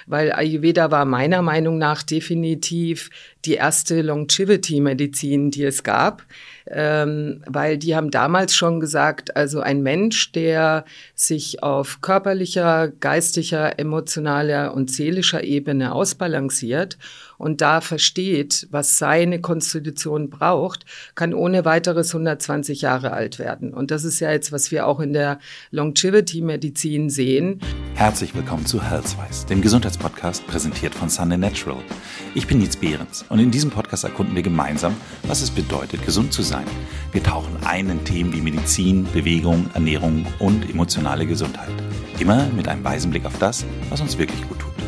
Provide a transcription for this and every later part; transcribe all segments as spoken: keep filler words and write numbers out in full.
weil Ayurveda war meiner Meinung nach definitiv die erste Longevity-Medizin, die es gab. Ähm, weil die haben damals schon gesagt, also ein Mensch, der sich auf körperlicher, geistiger, emotionaler und seelischer Ebene ausbalanciert und da versteht, was seine Konstitution braucht, kann ohne weiteres hundertzwanzig Jahre alt werden. Und das ist ja jetzt, was wir auch in der Longevity-Medizin sehen. Herzlich willkommen zu Healthwise, dem Gesundheitspodcast präsentiert von Sunday Natural. Ich bin Nietz Behrens und in diesem Podcast erkunden wir gemeinsam, was es bedeutet, gesund zu sein. Wir tauchen ein in Themen wie Medizin, Bewegung, Ernährung und emotionale Gesundheit. Immer mit einem weisen Blick auf das, was uns wirklich gut tut.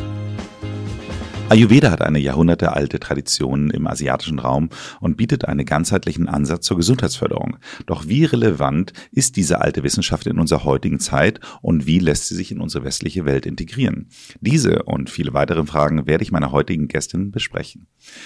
Ayurveda hat eine jahrhundertealte Tradition im asiatischen Raum und bietet einen ganzheitlichen Ansatz zur Gesundheitsförderung. Doch wie relevant ist diese alte Wissenschaft in unserer heutigen Zeit und wie lässt sie sich in unsere westliche Welt integrieren? Diese und viele weitere Fragen werde ich meiner heutigen Gästin besprechen.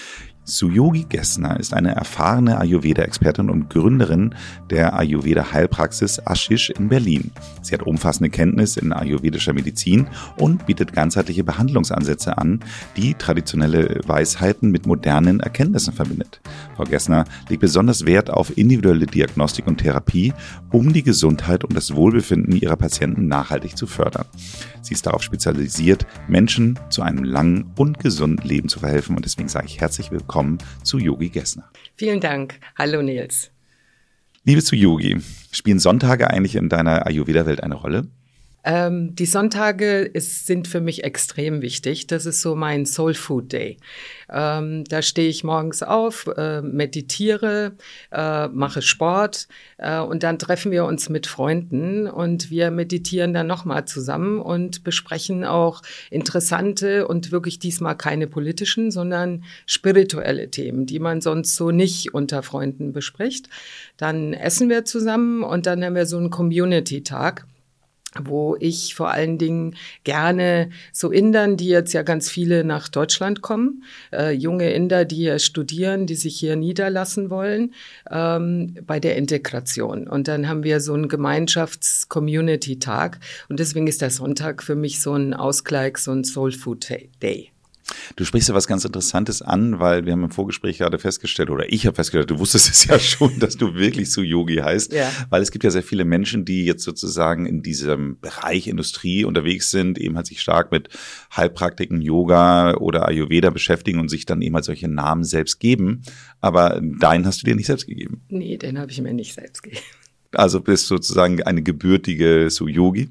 Suyogi Gessner ist eine erfahrene Ayurveda-Expertin und Gründerin der Ayurveda-Heilpraxis Ashish in Berlin. Sie hat umfassende Kenntnis in ayurvedischer Medizin und bietet ganzheitliche Behandlungsansätze an, die traditionelle Weisheiten mit modernen Erkenntnissen verbindet. Frau Gessner legt besonders Wert auf individuelle Diagnostik und Therapie, um die Gesundheit und das Wohlbefinden ihrer Patienten nachhaltig zu fördern. Sie ist darauf spezialisiert, Menschen zu einem langen und gesunden Leben zu verhelfen und deswegen sage ich herzlich willkommen zu Yogi Gessner. Vielen Dank. Hallo Nils. Liebe Suyogi, spielen Sonntage eigentlich in deiner Ayurveda-Welt eine Rolle? Ähm, die Sonntage ist, sind für mich extrem wichtig. Das ist so mein Soul Food Day. Ähm, da stehe ich morgens auf, äh, meditiere, äh, mache Sport äh, und dann treffen wir uns mit Freunden und wir meditieren dann nochmal zusammen und besprechen auch interessante und wirklich diesmal keine politischen, sondern spirituelle Themen, die man sonst so nicht unter Freunden bespricht. Dann essen wir zusammen und dann haben wir so einen Community-Tag, wo ich vor allen Dingen gerne so Indern, die jetzt ja ganz viele nach Deutschland kommen, äh, junge Inder, die hier studieren, die sich hier niederlassen wollen, ähm, bei der Integration. Und dann haben wir so einen Gemeinschafts-Community-Tag und deswegen ist der Sonntag für mich so ein Ausgleich, so ein Soul Food Day. Du sprichst ja was ganz Interessantes an, weil wir haben im Vorgespräch gerade festgestellt, oder ich habe festgestellt, du wusstest es ja schon, dass du wirklich Suyogi heißt, ja. Weil es gibt ja sehr viele Menschen, die jetzt sozusagen in diesem Bereich Industrie unterwegs sind, eben halt sich stark mit Heilpraktiken, Yoga oder Ayurveda beschäftigen und sich dann eben halt solche Namen selbst geben. Aber deinen hast du dir nicht selbst gegeben. Nee, den habe ich mir nicht selbst gegeben. Also bist sozusagen eine gebürtige Suyogi.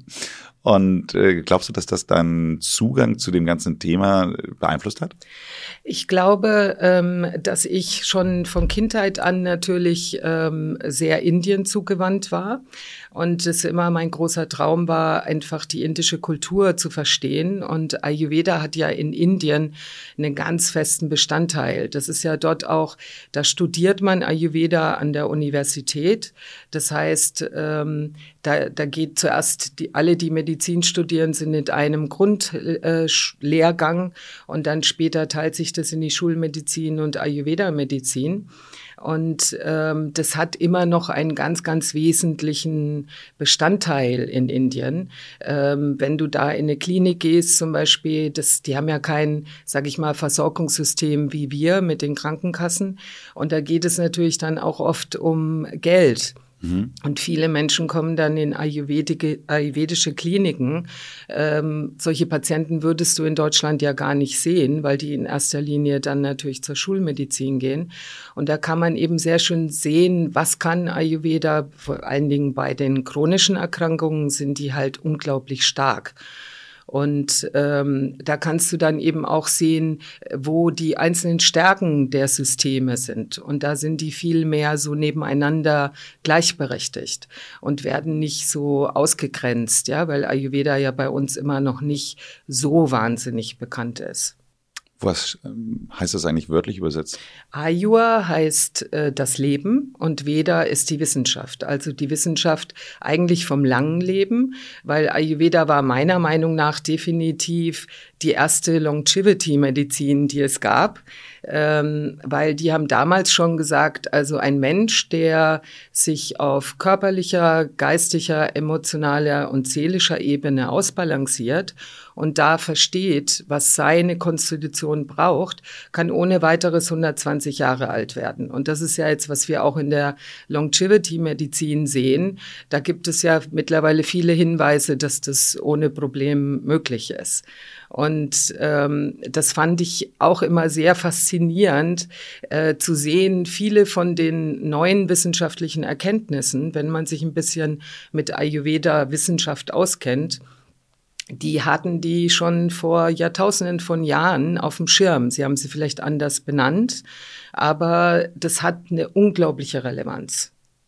Und äh, glaubst du, dass das deinen Zugang zu dem ganzen Thema beeinflusst hat? Ich glaube, ähm, dass ich schon von Kindheit an natürlich ähm, sehr Indien zugewandt war und es immer mein großer Traum war, einfach die indische Kultur zu verstehen. Und Ayurveda hat ja in Indien einen ganz festen Bestandteil. Das ist ja dort auch, da studiert man Ayurveda an der Universität. Das heißt, ähm, da, da geht zuerst die, alle, die Medizin studieren, sind in einem Grundlehrgang äh, und dann später teilt sich das in die Schulmedizin und Ayurveda-Medizin. Und ähm, das hat immer noch einen ganz, ganz wesentlichen Bestandteil in Indien. Ähm, wenn du da in eine Klinik gehst zum Beispiel, das, die haben ja kein, sag ich mal, Versorgungssystem wie wir mit den Krankenkassen. Und da geht es natürlich dann auch oft um Geld. Und viele Menschen kommen dann in ayurvedische Kliniken. Ähm, solche Patienten würdest du in Deutschland ja gar nicht sehen, weil die in erster Linie dann natürlich zur Schulmedizin gehen. Und da kann man eben sehr schön sehen, was kann Ayurveda, vor allen Dingen bei den chronischen Erkrankungen sind die halt unglaublich stark. Und ähm, da kannst du dann eben auch sehen, wo die einzelnen Stärken der Systeme sind. Und da sind die viel mehr so nebeneinander gleichberechtigt und werden nicht so ausgegrenzt, ja, weil Ayurveda ja bei uns immer noch nicht so wahnsinnig bekannt ist. Was ähm, heißt das eigentlich wörtlich übersetzt? Ayur heißt äh, das Leben und Veda ist die Wissenschaft. Also die Wissenschaft eigentlich vom langen Leben, weil Ayurveda war meiner Meinung nach definitiv die erste Longevity-Medizin, die es gab. Ähm, weil die haben damals schon gesagt, also ein Mensch, der sich auf körperlicher, geistiger, emotionaler und seelischer Ebene ausbalanciert und da versteht, was seine Konstitution braucht, kann ohne weiteres hundertzwanzig Jahre alt werden. Und das ist ja jetzt, was wir auch in der Longevity-Medizin sehen. Da gibt es ja mittlerweile viele Hinweise, dass das ohne Problem möglich ist. Und ähm, das fand ich auch immer sehr faszinierend, äh, zu sehen, viele von den neuen wissenschaftlichen Erkenntnissen, wenn man sich ein bisschen mit Ayurveda-Wissenschaft auskennt, die hatten die schon vor Jahrtausenden von Jahren auf dem Schirm. Sie haben sie vielleicht anders benannt, aber das hat eine unglaubliche Relevanz.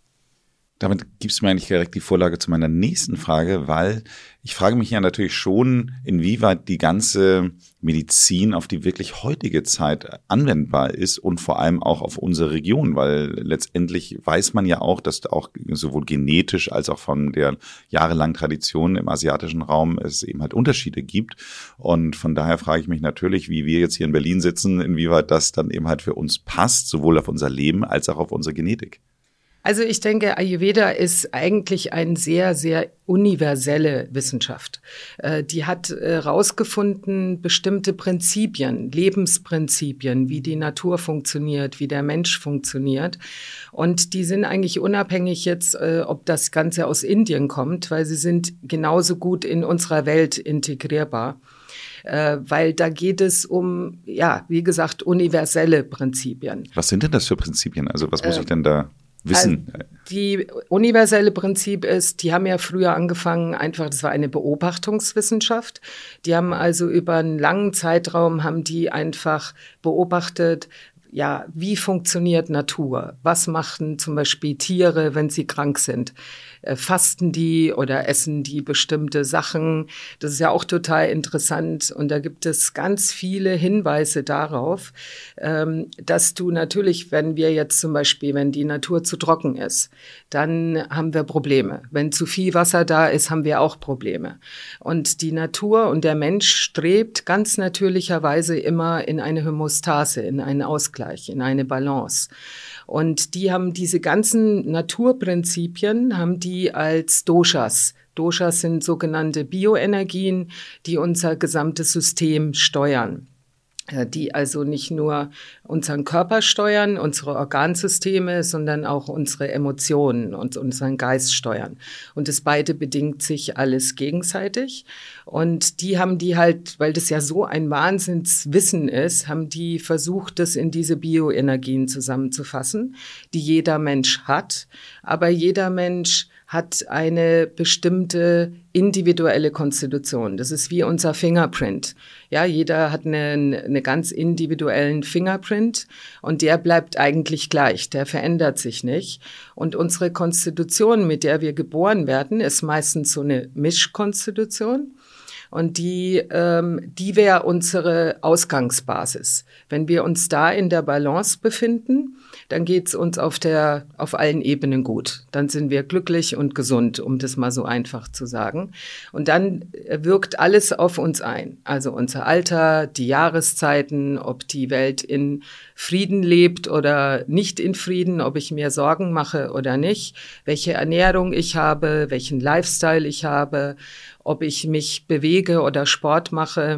Damit gibst du mir eigentlich direkt die Vorlage zu meiner nächsten Frage, weil ich frage mich ja natürlich schon, inwieweit die ganze Medizin auf die wirklich heutige Zeit anwendbar ist und vor allem auch auf unsere Region, weil letztendlich weiß man ja auch, dass auch sowohl genetisch als auch von der jahrelangen Tradition im asiatischen Raum es eben halt Unterschiede gibt. Und von daher frage ich mich natürlich, wie wir jetzt hier in Berlin sitzen, inwieweit das dann eben halt für uns passt, sowohl auf unser Leben als auch auf unsere Genetik. Also ich denke, Ayurveda ist eigentlich eine sehr, sehr universelle Wissenschaft. Äh, die hat herausgefunden, äh, bestimmte Prinzipien, Lebensprinzipien, wie die Natur funktioniert, wie der Mensch funktioniert. Und die sind eigentlich unabhängig jetzt, äh, ob das Ganze aus Indien kommt, weil sie sind genauso gut in unserer Welt integrierbar. Äh, weil da geht es um, ja, wie gesagt, universelle Prinzipien. Was sind denn das für Prinzipien? Also was muss äh, ich denn da wissen? Also die universelle Prinzip ist, die haben ja früher angefangen, einfach, das war eine Beobachtungswissenschaft. Die haben also über einen langen Zeitraum, haben die einfach beobachtet, ja, wie funktioniert Natur? Was machen zum Beispiel Tiere, wenn sie krank sind? Äh, fasten die oder essen die bestimmte Sachen? Das ist ja auch total interessant. Und da gibt es ganz viele Hinweise darauf, ähm, dass du natürlich, wenn wir jetzt zum Beispiel, wenn die Natur zu trocken ist, dann haben wir Probleme. Wenn zu viel Wasser da ist, haben wir auch Probleme. Und die Natur und der Mensch strebt ganz natürlicherweise immer in eine Homöostase, in einen Ausgleich, in eine Balance. Und die haben diese ganzen Naturprinzipien, haben die als Doshas. Doshas sind sogenannte Bioenergien, die unser gesamtes System steuern. Die also nicht nur unseren Körper steuern, unsere Organsysteme, sondern auch unsere Emotionen und unseren Geist steuern. Und das beide bedingt sich alles gegenseitig. Und die haben die halt, weil das ja so ein Wahnsinnswissen ist, haben die versucht, das in diese Bioenergien zusammenzufassen, die jeder Mensch hat. Aber jeder Mensch hat eine bestimmte individuelle Konstitution. Das ist wie unser Fingerprint. Ja, jeder hat einen, einen ganz individuellen Fingerprint und der bleibt eigentlich gleich, der verändert sich nicht. Und unsere Konstitution, mit der wir geboren werden, ist meistens so eine Mischkonstitution. Und die, ähm, die wäre unsere Ausgangsbasis. Wenn wir uns da in der Balance befinden, dann geht's uns auf der, auf allen Ebenen gut. Dann sind wir glücklich und gesund, um das mal so einfach zu sagen. Und dann wirkt alles auf uns ein. Also unser Alter, die Jahreszeiten, ob die Welt in Frieden lebt oder nicht in Frieden, ob ich mir Sorgen mache oder nicht, welche Ernährung ich habe, welchen Lifestyle ich habe, ob ich mich bewege oder Sport mache,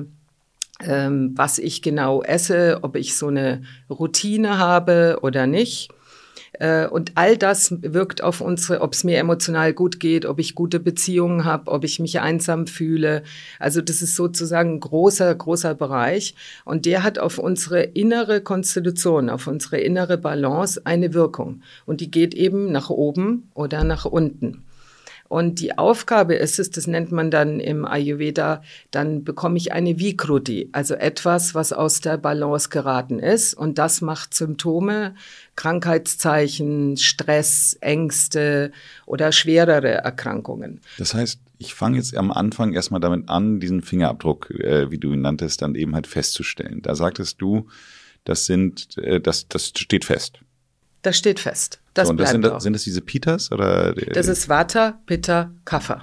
ähm, was ich genau esse, ob ich so eine Routine habe oder nicht. Äh, und all das wirkt auf unsere, ob es mir emotional gut geht, ob ich gute Beziehungen habe, ob ich mich einsam fühle. Also das ist sozusagen ein großer, großer Bereich. Und der hat auf unsere innere Konstitution, auf unsere innere Balance eine Wirkung. Und die geht eben nach oben oder nach unten. Und die Aufgabe ist es, das nennt man dann im Ayurveda, dann bekomme ich eine Vikruti, also etwas, was aus der Balance geraten ist. Und das macht Symptome, Krankheitszeichen, Stress, Ängste oder schwerere Erkrankungen. Das heißt, ich fange jetzt am Anfang erstmal damit an, diesen Fingerabdruck, äh, wie du ihn nanntest, dann eben halt festzustellen. Da sagtest du, das sind, äh, das, das steht fest. Das steht fest. Das so, und das bleibt sind, auch. Sind das diese Pitas? Oder? Das ist Vata, Pitta, Kapha.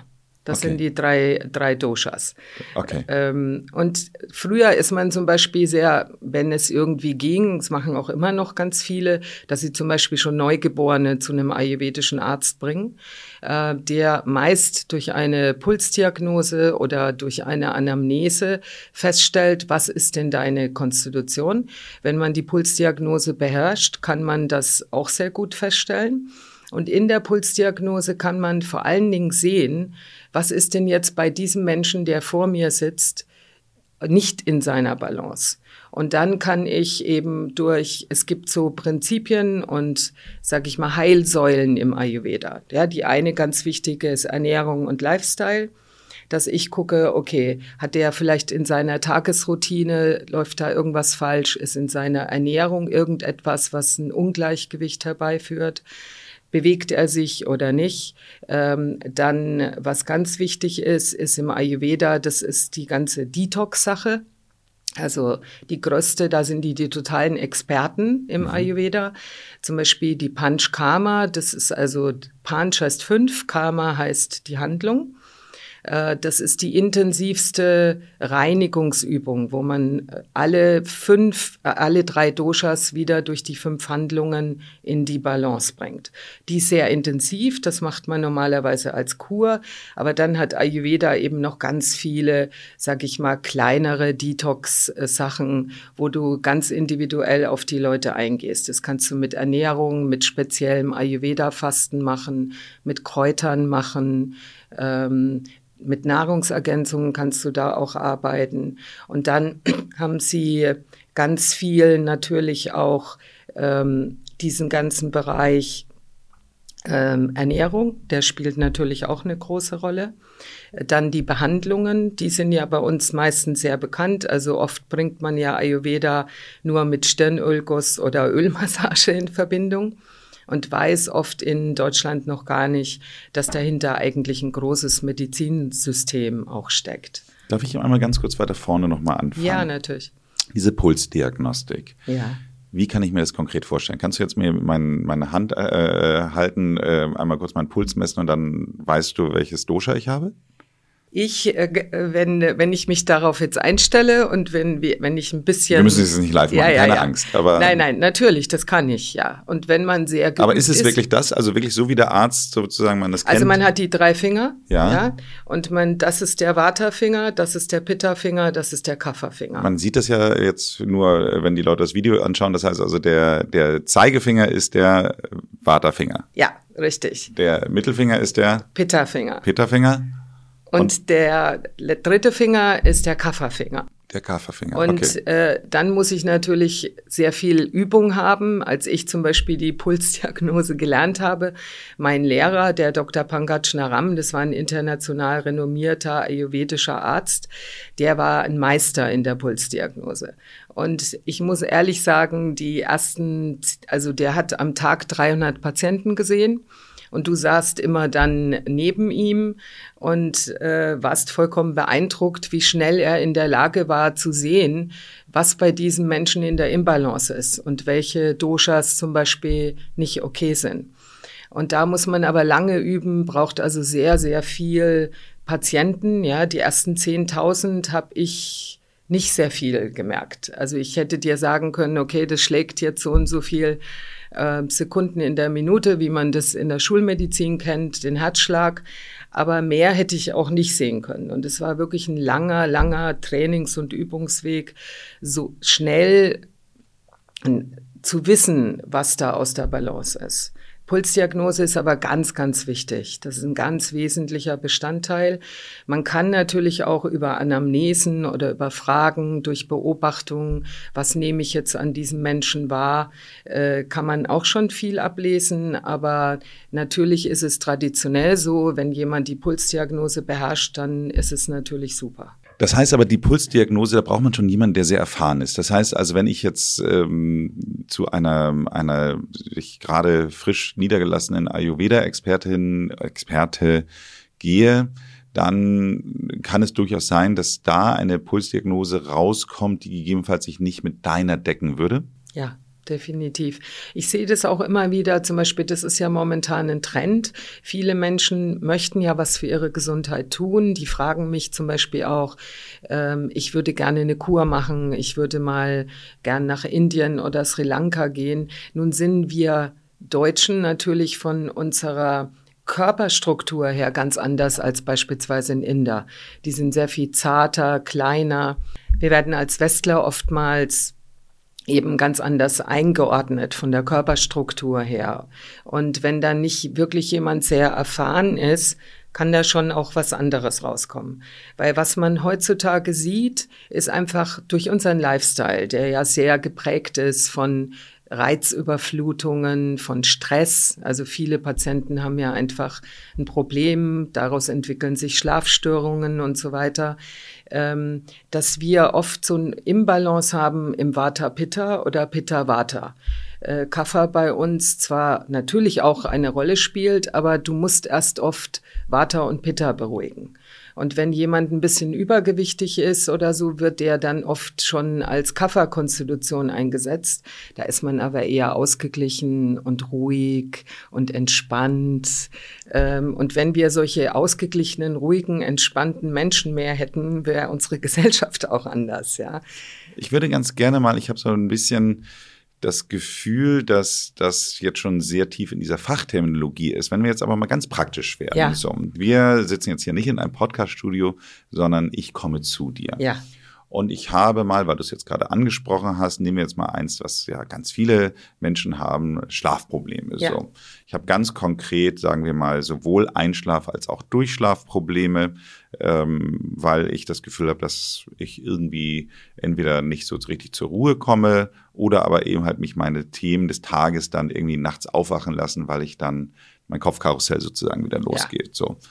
Das okay. sind die drei, drei Doshas. Okay. Ähm, und früher ist man zum Beispiel sehr, wenn es irgendwie ging, das machen auch immer noch ganz viele, dass sie zum Beispiel schon Neugeborene zu einem ayurvedischen Arzt bringen, äh, der meist durch eine Pulsdiagnose oder durch eine Anamnese feststellt, was ist denn deine Konstitution. Wenn man die Pulsdiagnose beherrscht, kann man das auch sehr gut feststellen. Und in der Pulsdiagnose kann man vor allen Dingen sehen, was ist denn jetzt bei diesem Menschen, der vor mir sitzt, nicht in seiner Balance. Und dann kann ich eben durch, es gibt so Prinzipien und, sag ich mal, Heilsäulen im Ayurveda. Ja, die eine ganz wichtige ist Ernährung und Lifestyle, dass ich gucke, okay, hat der vielleicht in seiner Tagesroutine, läuft da irgendwas falsch, ist in seiner Ernährung irgendetwas, was ein Ungleichgewicht herbeiführt. Bewegt er sich oder nicht? Ähm, dann, was ganz wichtig ist, ist im Ayurveda, das ist die ganze Detox-Sache. Also die größte, da sind die die totalen Experten im mhm. Ayurveda. Zum Beispiel die Panch Karma, das ist also, Panch heißt fünf, Karma heißt die Handlung. Das ist die intensivste Reinigungsübung, wo man alle fünf, alle drei Doshas wieder durch die fünf Handlungen in die Balance bringt. Die ist sehr intensiv, das macht man normalerweise als Kur, aber dann hat Ayurveda eben noch ganz viele, sag ich mal, kleinere Detox-Sachen, wo du ganz individuell auf die Leute eingehst. Das kannst du mit Ernährung, mit speziellem Ayurveda-Fasten machen, mit Kräutern machen, ähm, mit Nahrungsergänzungen kannst du da auch arbeiten. Und dann haben sie ganz viel natürlich auch ähm, diesen ganzen Bereich ähm, Ernährung, der spielt natürlich auch eine große Rolle. Dann die Behandlungen, die sind ja bei uns meistens sehr bekannt. Also oft bringt man ja Ayurveda nur mit Stirnölguss oder Ölmassage in Verbindung. Und weiß oft in Deutschland noch gar nicht, dass dahinter eigentlich ein großes Medizinsystem auch steckt. Darf ich einmal ganz kurz weiter vorne nochmal anfangen? Ja, natürlich. Diese Pulsdiagnostik. Ja. Wie kann ich mir das konkret vorstellen? Kannst du jetzt mir mein, meine Hand äh, halten, äh, einmal kurz meinen Puls messen und dann weißt du, welches Dosha ich habe? Ich, äh, wenn, wenn ich mich darauf jetzt einstelle und wenn, wenn ich ein bisschen... Wir müssen es nicht live machen, ja, ja, keine ja. Angst. Aber nein, nein, natürlich, das kann ich, ja. Und wenn man sehr geübt aber ist es ist, wirklich das? Also wirklich so wie der Arzt sozusagen man das kennt? Also man hat die drei Finger, ja. ja, und man, das ist der Vata-Finger, das ist der Pitta-Finger, das ist der Kapha-Finger. Man sieht das ja jetzt nur, wenn die Leute das Video anschauen. Das heißt also, der, der Zeigefinger ist der Vata-Finger. Ja, richtig. Der Mittelfinger ist der Pitta-Finger. Pitta-Finger. Und, und der dritte Finger ist der Kapha-Finger. Der Kapha-Finger, Und okay. äh, dann muss ich natürlich sehr viel Übung haben. Als ich zum Beispiel die Pulsdiagnose gelernt habe, mein Lehrer, der Doktor Pankaj Naram, das war ein international renommierter ayurvedischer Arzt, der war ein Meister in der Pulsdiagnose. Und ich muss ehrlich sagen, die ersten, also der hat am Tag dreihundert Patienten gesehen. Und du saßt immer dann neben ihm und äh, warst vollkommen beeindruckt, wie schnell er in der Lage war zu sehen, was bei diesen Menschen in der Imbalance ist und welche Doshas zum Beispiel nicht okay sind. Und da muss man aber lange üben, braucht also sehr, sehr viel Patienten. Ja, die ersten zehntausend habe ich nicht sehr viel gemerkt. Also ich hätte dir sagen können, okay, das schlägt jetzt so und so viel äh, Sekunden in der Minute, wie man das in der Schulmedizin kennt, den Herzschlag. Aber mehr hätte ich auch nicht sehen können. Und es war wirklich ein langer, langer Trainings- und Übungsweg, so schnell zu wissen, was da aus der Balance ist. Pulsdiagnose ist aber ganz, ganz wichtig. Das ist ein ganz wesentlicher Bestandteil. Man kann natürlich auch über Anamnesen oder über Fragen durch Beobachtungen, was nehme ich jetzt an diesem Menschen wahr, äh, kann man auch schon viel ablesen. Aber natürlich ist es traditionell so, wenn jemand die Pulsdiagnose beherrscht, dann ist es natürlich super. Das heißt aber, die Pulsdiagnose, da braucht man schon jemanden, der sehr erfahren ist. Das heißt also, wenn ich jetzt ähm, zu einer, einer ich gerade frisch niedergelassenen Ayurveda-Expertin, Experte gehe, dann kann es durchaus sein, dass da eine Pulsdiagnose rauskommt, die gegebenenfalls sich nicht mit deiner decken würde. Ja. Definitiv. Ich sehe das auch immer wieder, zum Beispiel, das ist ja momentan ein Trend. Viele Menschen möchten ja was für ihre Gesundheit tun. Die fragen mich zum Beispiel auch, ähm, ich würde gerne eine Kur machen, ich würde mal gern nach Indien oder Sri Lanka gehen. Nun sind wir Deutschen natürlich von unserer Körperstruktur her ganz anders als beispielsweise ein Inder. Die sind sehr viel zarter, kleiner. Wir werden als Westler oftmals eben ganz anders eingeordnet von der Körperstruktur her. Und wenn dann nicht wirklich jemand sehr erfahren ist, kann da schon auch was anderes rauskommen. Weil was man heutzutage sieht, ist einfach durch unseren Lifestyle, der ja sehr geprägt ist von Reizüberflutungen, von Stress. Also viele Patienten haben ja einfach ein Problem, daraus entwickeln sich Schlafstörungen und so weiter, ähm, dass wir oft so ein Imbalance haben im Vata-Pitta oder Pitta-Vata. Äh, Kapha bei uns zwar natürlich auch eine Rolle spielt, aber du musst erst oft Vata und Pitta beruhigen. Und wenn jemand ein bisschen übergewichtig ist oder so, wird der dann oft schon als Kapha-Konstitution eingesetzt. Da ist man aber eher ausgeglichen und ruhig und entspannt. Und wenn wir solche ausgeglichenen, ruhigen, entspannten Menschen mehr hätten, wäre unsere Gesellschaft auch anders, ja. Ich würde ganz gerne mal, ich habe so ein bisschen das Gefühl, dass das jetzt schon sehr tief in dieser Fachterminologie ist. Wenn wir jetzt aber mal ganz praktisch werden. Ja. So, wir sitzen jetzt hier nicht in einem Podcast-Studio, sondern ich komme zu dir. Ja. Und ich habe mal, weil du es jetzt gerade angesprochen hast, nehmen wir jetzt mal eins, was ja ganz viele Menschen haben, Schlafprobleme. Ja. So. Ich habe ganz konkret, sagen wir mal, sowohl Einschlaf- als auch Durchschlafprobleme, ähm, weil ich das Gefühl habe, dass ich irgendwie entweder nicht so richtig zur Ruhe komme oder aber eben halt mich meine Themen des Tages dann irgendwie nachts aufwachen lassen, weil ich dann mein Kopfkarussell sozusagen wieder losgeht. Ja. So.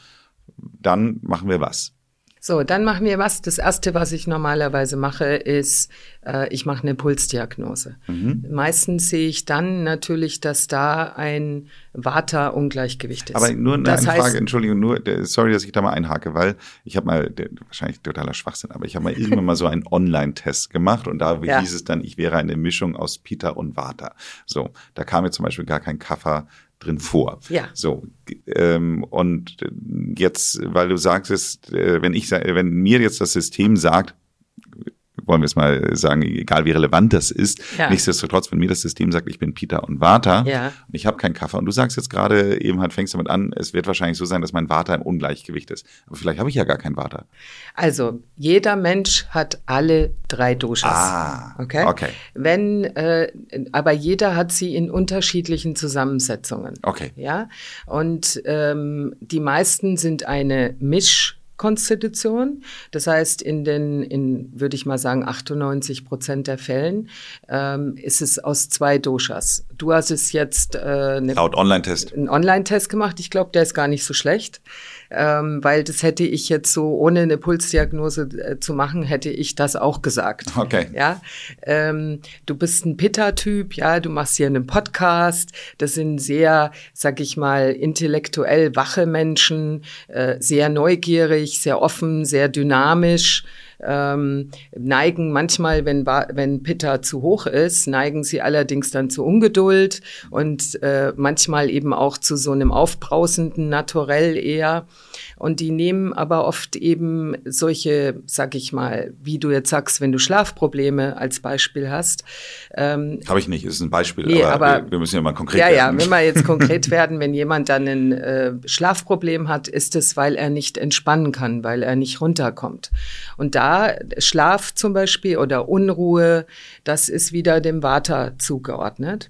Dann machen wir was? So, dann machen wir was. Das Erste, was ich normalerweise mache, ist, äh, ich mache eine Pulsdiagnose. Mhm. Meistens sehe ich dann natürlich, dass da ein Vata-Ungleichgewicht ist. Aber nur eine, das eine heißt, Frage, Entschuldigung, nur, sorry, dass ich da mal einhake, weil ich habe mal, der, wahrscheinlich totaler Schwachsinn, aber ich habe mal irgendwann mal so einen Online-Test gemacht und da ja. hieß es dann, ich wäre eine Mischung aus Pitta und Vata. So, da kam mir zum Beispiel gar kein Kapha drin vor. Ja. So, ähm, und jetzt, weil du sagst, äh, wenn ich, wenn mir jetzt das System sagt, wollen wir es mal sagen, egal wie relevant das ist, ja. nichtsdestotrotz, wenn mir das System sagt, ich bin Pitta und Vata ja. und ich habe keinen Kapha und du sagst jetzt gerade, eben halt fängst damit an, es wird wahrscheinlich so sein, dass mein Vata im Ungleichgewicht ist. Aber vielleicht habe ich ja gar kein Vata. Also, jeder Mensch hat alle drei Doshas. Ah, okay. okay. Wenn, äh, aber jeder hat sie in unterschiedlichen Zusammensetzungen. Okay. Ja. Und ähm, die meisten sind eine Misch- Konstitution. Das heißt, in den, in, würde ich mal sagen, achtundneunzig Prozent der Fällen ähm, ist es aus zwei Doshas. Du hast es jetzt äh, eine, laut Online-Test. einen Online-Test gemacht. Ich glaube, der ist gar nicht so schlecht, ähm, weil das hätte ich jetzt so, ohne eine Pulsdiagnose äh, zu machen, hätte ich das auch gesagt. Okay. Ja, ähm, du bist ein Pitta-Typ, ja, du machst hier einen Podcast. Das sind sehr, sag ich mal, intellektuell wache Menschen, äh, sehr neugierig, sehr offen, sehr dynamisch, ähm, neigen manchmal, wenn, wenn Pitta zu hoch ist, neigen sie allerdings dann zu Ungeduld und äh, manchmal eben auch zu so einem aufbrausenden Naturell eher. Und die nehmen aber oft eben solche, sag ich mal, wie du jetzt sagst, wenn du Schlafprobleme als Beispiel hast. Ähm, Habe ich nicht, es ist ein Beispiel, nee, aber, aber wir, wir müssen ja mal konkret ja, werden. Ja, ja, wenn wir jetzt konkret werden, wenn jemand dann ein äh, Schlafproblem hat, ist es, weil er nicht entspannen kann, weil er nicht runterkommt. Und da Schlaf zum Beispiel oder Unruhe, das ist wieder dem Vata zugeordnet.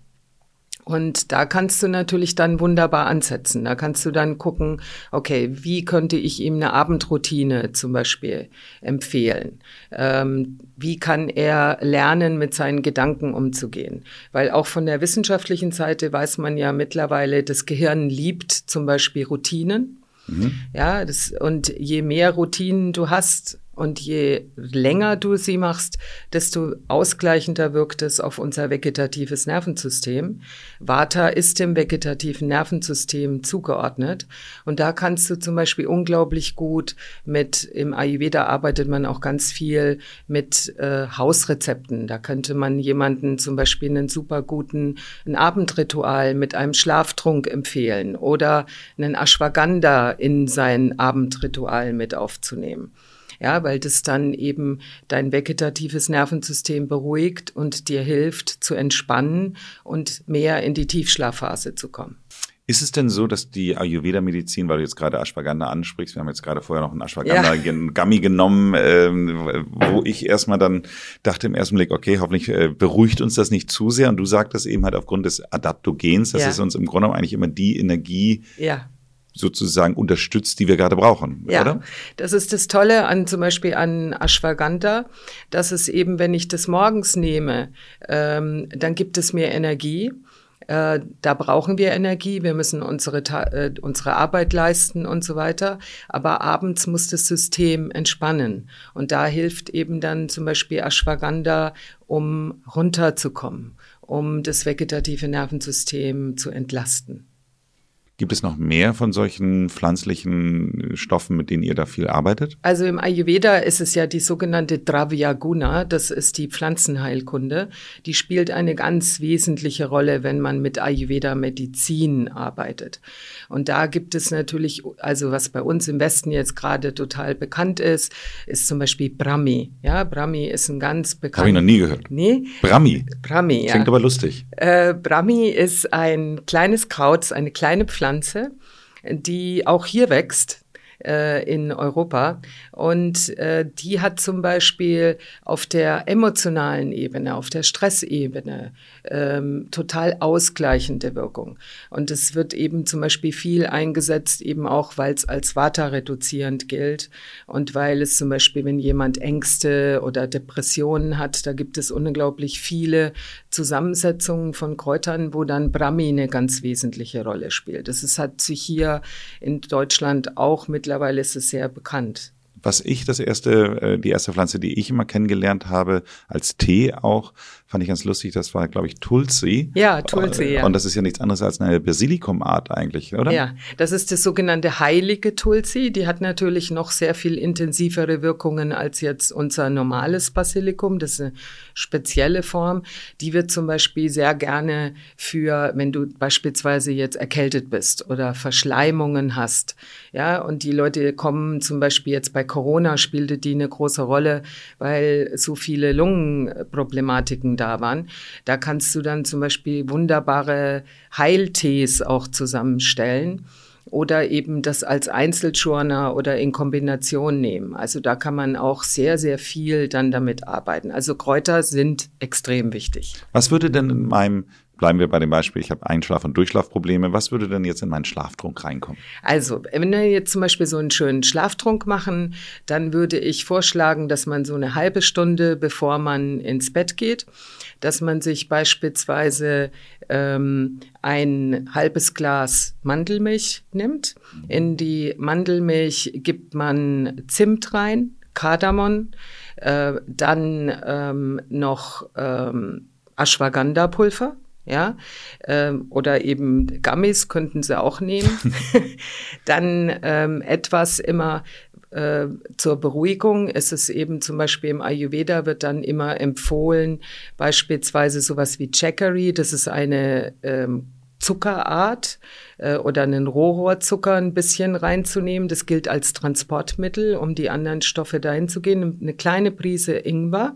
Und da kannst du natürlich dann wunderbar ansetzen. Da kannst du dann gucken, okay, wie könnte ich ihm eine Abendroutine zum Beispiel empfehlen? Ähm, wie kann er lernen, mit seinen Gedanken umzugehen? Weil auch von der wissenschaftlichen Seite weiß man ja mittlerweile, das Gehirn liebt zum Beispiel Routinen. Mhm. Ja, das, und je mehr Routinen du hast, Und je länger du sie machst, desto ausgleichender wirkt es auf unser vegetatives Nervensystem. Vata ist dem vegetativen Nervensystem zugeordnet. Und da kannst du zum Beispiel unglaublich gut mit, im Ayurveda arbeitet man auch ganz viel mit äh, Hausrezepten. Da könnte man jemanden zum Beispiel einen super guten ein Abendritual mit einem Schlaftrunk empfehlen oder einen Ashwagandha in sein Abendritual mit aufzunehmen. Ja, weil das dann eben dein vegetatives Nervensystem beruhigt und dir hilft zu entspannen und mehr in die Tiefschlafphase zu kommen. Ist es denn so, dass die Ayurveda-Medizin, weil du jetzt gerade Ashwagandha ansprichst, wir haben jetzt gerade vorher noch einen Ashwagandha-Gummi ja. genommen, ähm, wo ich erstmal dann dachte im ersten Blick, okay, hoffentlich äh, beruhigt uns das nicht zu sehr. Und du sagtest eben halt aufgrund des Adaptogens, dass ja. es uns im Grunde genommen eigentlich immer die Energie ja. sozusagen unterstützt, die wir gerade brauchen, ja, oder? Das ist das Tolle an zum Beispiel an Ashwagandha, dass es eben, wenn ich das morgens nehme, ähm, dann gibt es mir Energie. Äh, da brauchen wir Energie, wir müssen unsere, äh, unsere Arbeit leisten und so weiter. Aber abends muss das System entspannen. Und da hilft eben dann zum Beispiel Ashwagandha, um runterzukommen, um das vegetative Nervensystem zu entlasten. Gibt es noch mehr von solchen pflanzlichen Stoffen, mit denen ihr da viel arbeitet? Also im Ayurveda ist es ja die sogenannte Dravya Guna, das ist die Pflanzenheilkunde. Die spielt eine ganz wesentliche Rolle, wenn man mit Ayurveda-Medizin arbeitet. Und da gibt es natürlich, also was bei uns im Westen jetzt gerade total bekannt ist, ist zum Beispiel Brahmi. Ja, Brahmi ist ein ganz bekannt. Habe ich noch nie gehört. Nee? Brahmi. Brahmi, ja. Klingt aber lustig. Äh, Brahmi ist ein kleines Kraut, eine kleine Pflanze, die auch hier wächst äh, in Europa. Und äh, die hat zum Beispiel auf der emotionalen Ebene, auf der Stressebene ähm, total ausgleichende Wirkung. Und es wird eben zum Beispiel viel eingesetzt, eben auch, weil es als Vata-reduzierend gilt und weil es zum Beispiel, wenn jemand Ängste oder Depressionen hat, da gibt es unglaublich viele Zusammensetzungen von Kräutern, wo dann Brahmi eine ganz wesentliche Rolle spielt. Das ist, hat sich hier in Deutschland auch, mittlerweile ist es sehr bekannt. Was ich das erste, die erste Pflanze, die ich immer kennengelernt habe, als Tee auch, fand ich ganz lustig, das war, glaube ich, Tulsi. Ja, Tulsi, ja. Und das ist ja nichts anderes als eine Basilikumart eigentlich, oder? Ja, das ist das sogenannte heilige Tulsi. Die hat natürlich noch sehr viel intensivere Wirkungen als jetzt unser normales Basilikum. Das ist eine spezielle Form. Die wird zum Beispiel sehr gerne für, wenn du beispielsweise jetzt erkältet bist oder Verschleimungen hast. Ja, und die Leute kommen zum Beispiel jetzt bei Corona spielte die eine große Rolle, weil so viele Lungenproblematiken da waren. Da kannst du dann zum Beispiel wunderbare Heiltees auch zusammenstellen oder eben das als Einzelchurner oder in Kombination nehmen. Also da kann man auch sehr, sehr viel dann damit arbeiten. Also Kräuter sind extrem wichtig. Was würde denn in meinem Bleiben wir bei dem Beispiel, ich habe Einschlaf- und Durchschlafprobleme. Was würde denn jetzt in meinen Schlaftrunk reinkommen? Also, wenn wir jetzt zum Beispiel so einen schönen Schlaftrunk machen, dann würde ich vorschlagen, dass man so eine halbe Stunde, bevor man ins Bett geht, dass man sich beispielsweise ähm, ein halbes Glas Mandelmilch nimmt. In die Mandelmilch gibt man Zimt rein, Kardamom, äh, dann ähm, noch ähm, Ashwagandha-Pulver. Ja, ähm, oder eben Gummis könnten sie auch nehmen. Dann ähm, etwas immer äh, zur Beruhigung ist es eben zum Beispiel im Ayurveda wird dann immer empfohlen, beispielsweise sowas wie Chicory, das ist eine ähm, Zuckerart äh, oder einen Rohrohrzucker ein bisschen reinzunehmen. Das gilt als Transportmittel, um die anderen Stoffe dahin zu gehen. Eine kleine Prise Ingwer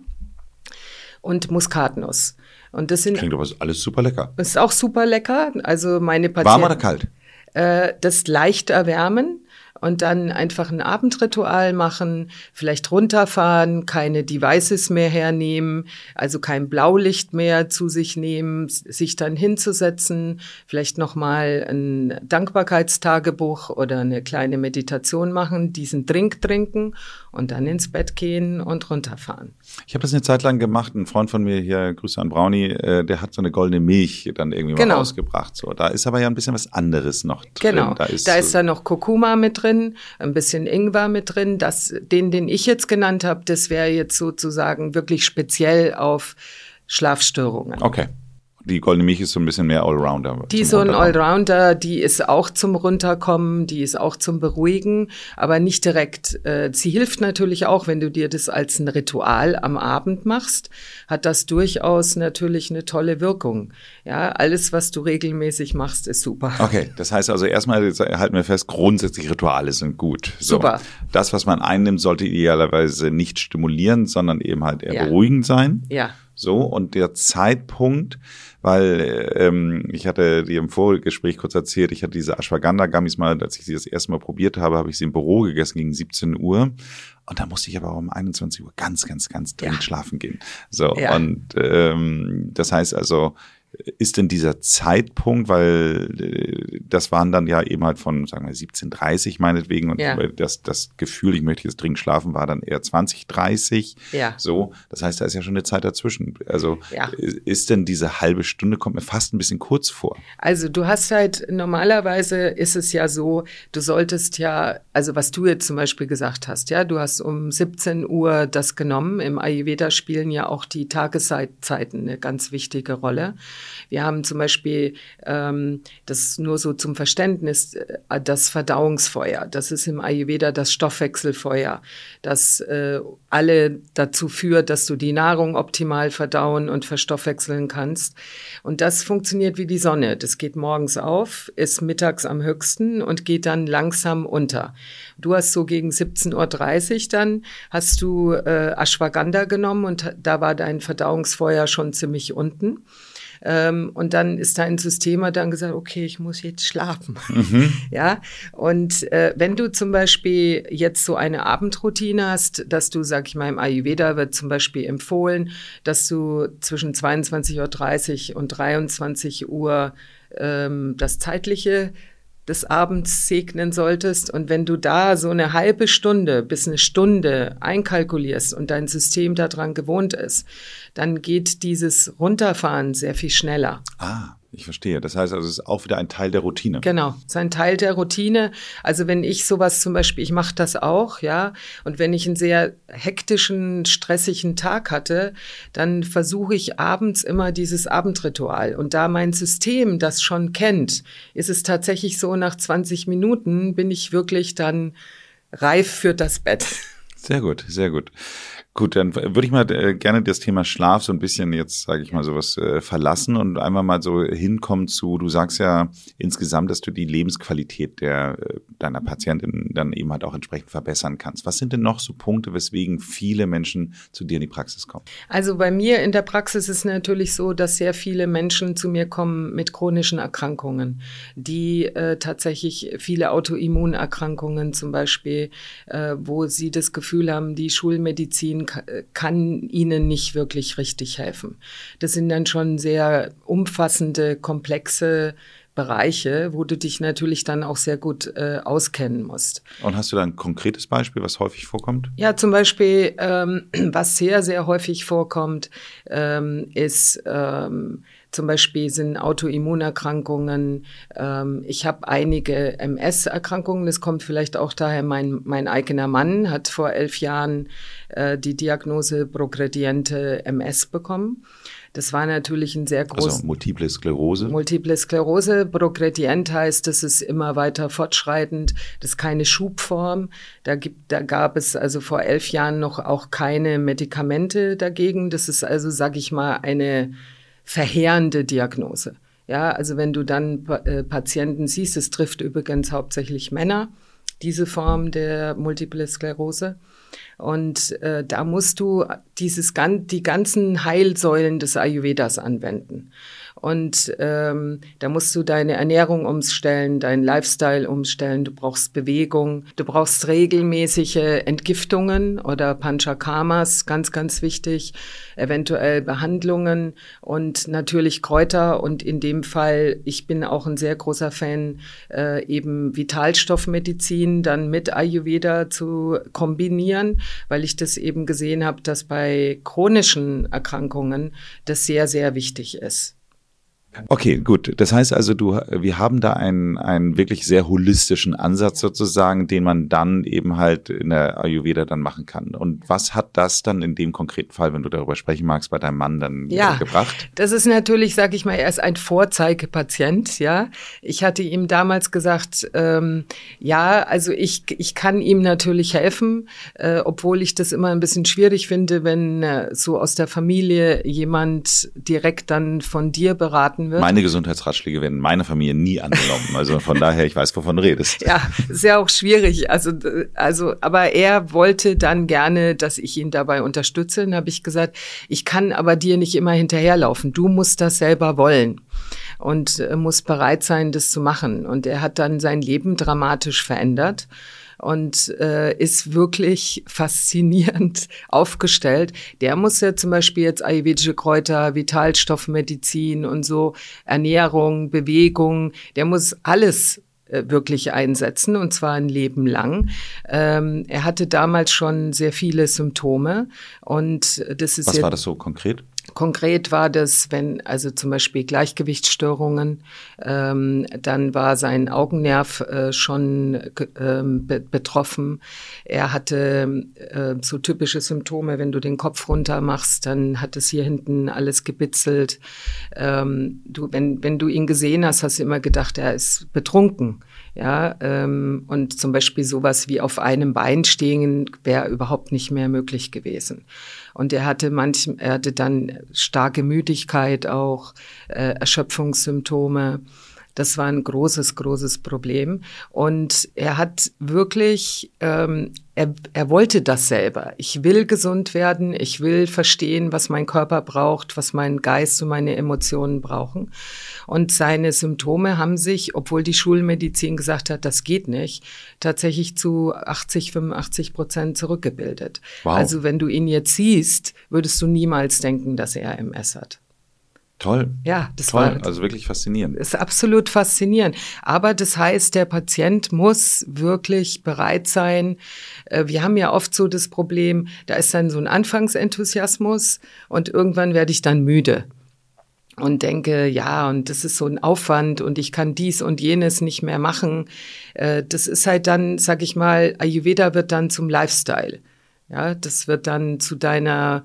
und Muskatnuss. Und das sind, klingt aber alles super lecker. Ist auch super lecker. Also meine Patienten. Warm oder kalt? Äh, das leicht erwärmen und dann einfach ein Abendritual machen, vielleicht runterfahren, keine Devices mehr hernehmen, also kein Blaulicht mehr zu sich nehmen, sich dann hinzusetzen, vielleicht nochmal ein Dankbarkeitstagebuch oder eine kleine Meditation machen, diesen Drink trinken und dann ins Bett gehen und runterfahren. Ich habe das eine Zeit lang gemacht. Ein Freund von mir hier, Grüße an Brownie, äh, der hat so eine goldene Milch dann irgendwie genau. mal rausgebracht. So, da ist aber ja ein bisschen was anderes noch drin. Genau, da ist, da ist dann noch Kurkuma mit drin. drin, ein bisschen Ingwer mit drin. Das, den, den ich jetzt genannt habe, das wäre jetzt sozusagen wirklich speziell auf Schlafstörungen. Okay. Die goldene Milch ist so ein bisschen mehr Allrounder. Die ist so ein Allrounder, die ist auch zum Runterkommen, die ist auch zum Beruhigen, aber nicht direkt. Äh, sie hilft natürlich auch, wenn du dir das als ein Ritual am Abend machst, hat das durchaus natürlich eine tolle Wirkung. Ja, alles, was du regelmäßig machst, ist super. Okay, das heißt also erstmal halten wir fest, grundsätzlich Rituale sind gut. So. Super. Das, was man einnimmt, sollte idealerweise nicht stimulieren, sondern eben halt eher ja. beruhigend sein. Ja. So, und der Zeitpunkt, weil ähm, ich hatte dir im Vorgespräch kurz erzählt, ich hatte diese Ashwagandha-Gummis mal, als ich sie das erste Mal probiert habe, habe ich sie im Büro gegessen gegen siebzehn Uhr. Und da musste ich aber um einundzwanzig Uhr ganz, ganz, ganz dringend ja. schlafen gehen. So, ja. und ähm, das heißt also, ist denn dieser Zeitpunkt, weil äh, das waren dann ja eben halt von, sagen wir, siebzehn Uhr dreißig meinetwegen und ja. das, das Gefühl, ich möchte jetzt dringend schlafen, war dann eher zwanzig Uhr dreißig. Ja. So, das heißt, da ist ja schon eine Zeit dazwischen. Also ja. ist denn diese halbe Stunde, kommt mir fast ein bisschen kurz vor. Also du hast halt, normalerweise ist es ja so, du solltest ja, also was du jetzt zum Beispiel gesagt hast, ja, du hast um siebzehn Uhr das genommen. Im Ayurveda spielen ja auch die Tageszeiten eine ganz wichtige Rolle. Wir haben zum Beispiel, ähm, das nur so zum Verständnis, äh, das Verdauungsfeuer. Das ist im Ayurveda das Stoffwechselfeuer, das äh, alle dazu führt, dass du die Nahrung optimal verdauen und verstoffwechseln kannst. Und das funktioniert wie die Sonne. Das geht morgens auf, ist mittags am höchsten und geht dann langsam unter. Du hast so gegen siebzehn Uhr dreißig dann, hast du äh, Ashwagandha genommen und da war dein Verdauungsfeuer schon ziemlich unten. Ähm, und dann ist dein System hat dann gesagt, okay, ich muss jetzt schlafen. Mhm. Ja, und äh, wenn du zum Beispiel jetzt so eine Abendroutine hast, dass du, sag ich mal, im Ayurveda wird zum Beispiel empfohlen, dass du zwischen zweiundzwanzig Uhr dreißig und dreiundzwanzig Uhr ähm, das Zeitliche des Abends segnen solltest. Und wenn du da so eine halbe Stunde bis eine Stunde einkalkulierst und dein System daran gewohnt ist, dann geht dieses Runterfahren sehr viel schneller. Ah, ich verstehe. Das heißt also, es ist auch wieder ein Teil der Routine. Genau, es ist ein Teil der Routine. Also wenn ich sowas zum Beispiel, ich mache das auch, ja, und wenn ich einen sehr hektischen, stressigen Tag hatte, dann versuche ich abends immer dieses Abendritual. Und da mein System das schon kennt, ist es tatsächlich so, nach zwanzig Minuten bin ich wirklich dann reif für das Bett. Sehr gut, sehr gut. Gut, dann würde ich mal äh, gerne das Thema Schlaf so ein bisschen jetzt, sage ich mal, sowas äh, verlassen und einmal mal so hinkommen zu, du sagst ja insgesamt, dass du die Lebensqualität der äh, deiner Patientin dann eben halt auch entsprechend verbessern kannst. Was sind denn noch so Punkte, weswegen viele Menschen zu dir in die Praxis kommen? Also bei mir in der Praxis ist natürlich so, dass sehr viele Menschen zu mir kommen mit chronischen Erkrankungen, die äh, tatsächlich viele Autoimmunerkrankungen zum Beispiel, äh, wo sie das Gefühl haben, die Schulmedizin kann ihnen nicht wirklich richtig helfen. Das sind dann schon sehr umfassende, komplexe Bereiche, wo du dich natürlich dann auch sehr gut äh, auskennen musst. Und hast du da ein konkretes Beispiel, was häufig vorkommt? Ja, zum Beispiel, ähm, was sehr, sehr häufig vorkommt, ähm, ist ähm, zum Beispiel sind Autoimmunerkrankungen. Ähm, ich habe einige M S-Erkrankungen. Das kommt vielleicht auch daher, mein, mein eigener Mann hat vor elf Jahren äh, die Diagnose progrediente M S bekommen. Das war natürlich ein sehr großes... Also Multiple Sklerose? Multiple Sklerose. Progredient heißt, das ist immer weiter fortschreitend. Das ist keine Schubform. Da, gibt, da gab es also vor elf Jahren noch auch keine Medikamente dagegen. Das ist also, sag ich mal, eine verheerende Diagnose. Ja, also wenn du dann äh, Patienten siehst, es trifft übrigens hauptsächlich Männer, diese Form der Multiple Sklerose. Und äh, da musst du dieses die ganzen Heilsäulen des Ayurvedas anwenden. Und ähm, da musst du deine Ernährung umstellen, deinen Lifestyle umstellen, du brauchst Bewegung, du brauchst regelmäßige Entgiftungen oder Panchakarmas, ganz, ganz wichtig, eventuell Behandlungen und natürlich Kräuter. Und in dem Fall, ich bin auch ein sehr großer Fan, äh, eben Vitalstoffmedizin dann mit Ayurveda zu kombinieren, weil ich das eben gesehen habe, dass bei chronischen Erkrankungen das sehr, sehr wichtig ist. Okay, gut. Das heißt also, du, wir haben da einen, einen wirklich sehr holistischen Ansatz sozusagen, den man dann eben halt in der Ayurveda dann machen kann. Und was hat das dann in dem konkreten Fall, wenn du darüber sprechen magst, bei deinem Mann dann ja, äh, gebracht? Das ist natürlich, sage ich mal, er ist ein Vorzeigepatient, ja. Ich hatte ihm damals gesagt, ähm, ja, also ich, ich kann ihm natürlich helfen, äh, obwohl ich das immer ein bisschen schwierig finde, wenn äh, so aus der Familie jemand direkt dann von dir beraten wird. Meine Gesundheitsratschläge werden in meiner Familie nie angenommen. Also von daher, ich weiß, wovon du redest. Ja, ist ja auch schwierig. Also, also, aber er wollte dann gerne, dass ich ihn dabei unterstütze. Dann habe ich gesagt, ich kann aber dir nicht immer hinterherlaufen. Du musst das selber wollen und äh, musst bereit sein, das zu machen. Und er hat dann sein Leben dramatisch verändert. Und äh, ist wirklich faszinierend aufgestellt. Der muss ja zum Beispiel jetzt ayurvedische Kräuter, Vitalstoffmedizin und so, Ernährung, Bewegung, der muss alles äh, wirklich einsetzen und zwar ein Leben lang. Ähm, er hatte damals schon sehr viele Symptome und das ist Was jetzt, war das so konkret? Konkret war das, wenn also zum Beispiel Gleichgewichtsstörungen, ähm, dann war sein Augennerv äh, schon äh, be- betroffen. Er hatte äh, so typische Symptome, wenn du den Kopf runter machst, dann hat es hier hinten alles gebitzelt. Ähm, du, wenn, wenn du ihn gesehen hast, hast du immer gedacht, er ist betrunken. Ja, ähm, und zum Beispiel sowas wie auf einem Bein stehen wäre überhaupt nicht mehr möglich gewesen. Und er hatte manch, er hatte dann starke Müdigkeit auch, äh, Erschöpfungssymptome. Das war ein großes, großes Problem. Und er hat wirklich, ähm, er, er wollte das selber. Ich will gesund werden. Ich will verstehen, was mein Körper braucht, was mein Geist und meine Emotionen brauchen. Und seine Symptome haben sich, obwohl die Schulmedizin gesagt hat, das geht nicht, tatsächlich zu achtzig, fünfundachtzig Prozent zurückgebildet. Wow. Also wenn du ihn jetzt siehst, würdest du niemals denken, dass er M S hat. Toll. Ja, das Toll, war, also wirklich faszinierend. ist absolut faszinierend. Aber das heißt, der Patient muss wirklich bereit sein. Wir haben ja oft so das Problem, da ist dann so ein Anfangsenthusiasmus und irgendwann werde ich dann müde und denke, ja, und das ist so ein Aufwand und ich kann dies und jenes nicht mehr machen. Das ist halt dann, sag ich mal, Ayurveda wird dann zum Lifestyle. Ja, das wird dann zu deiner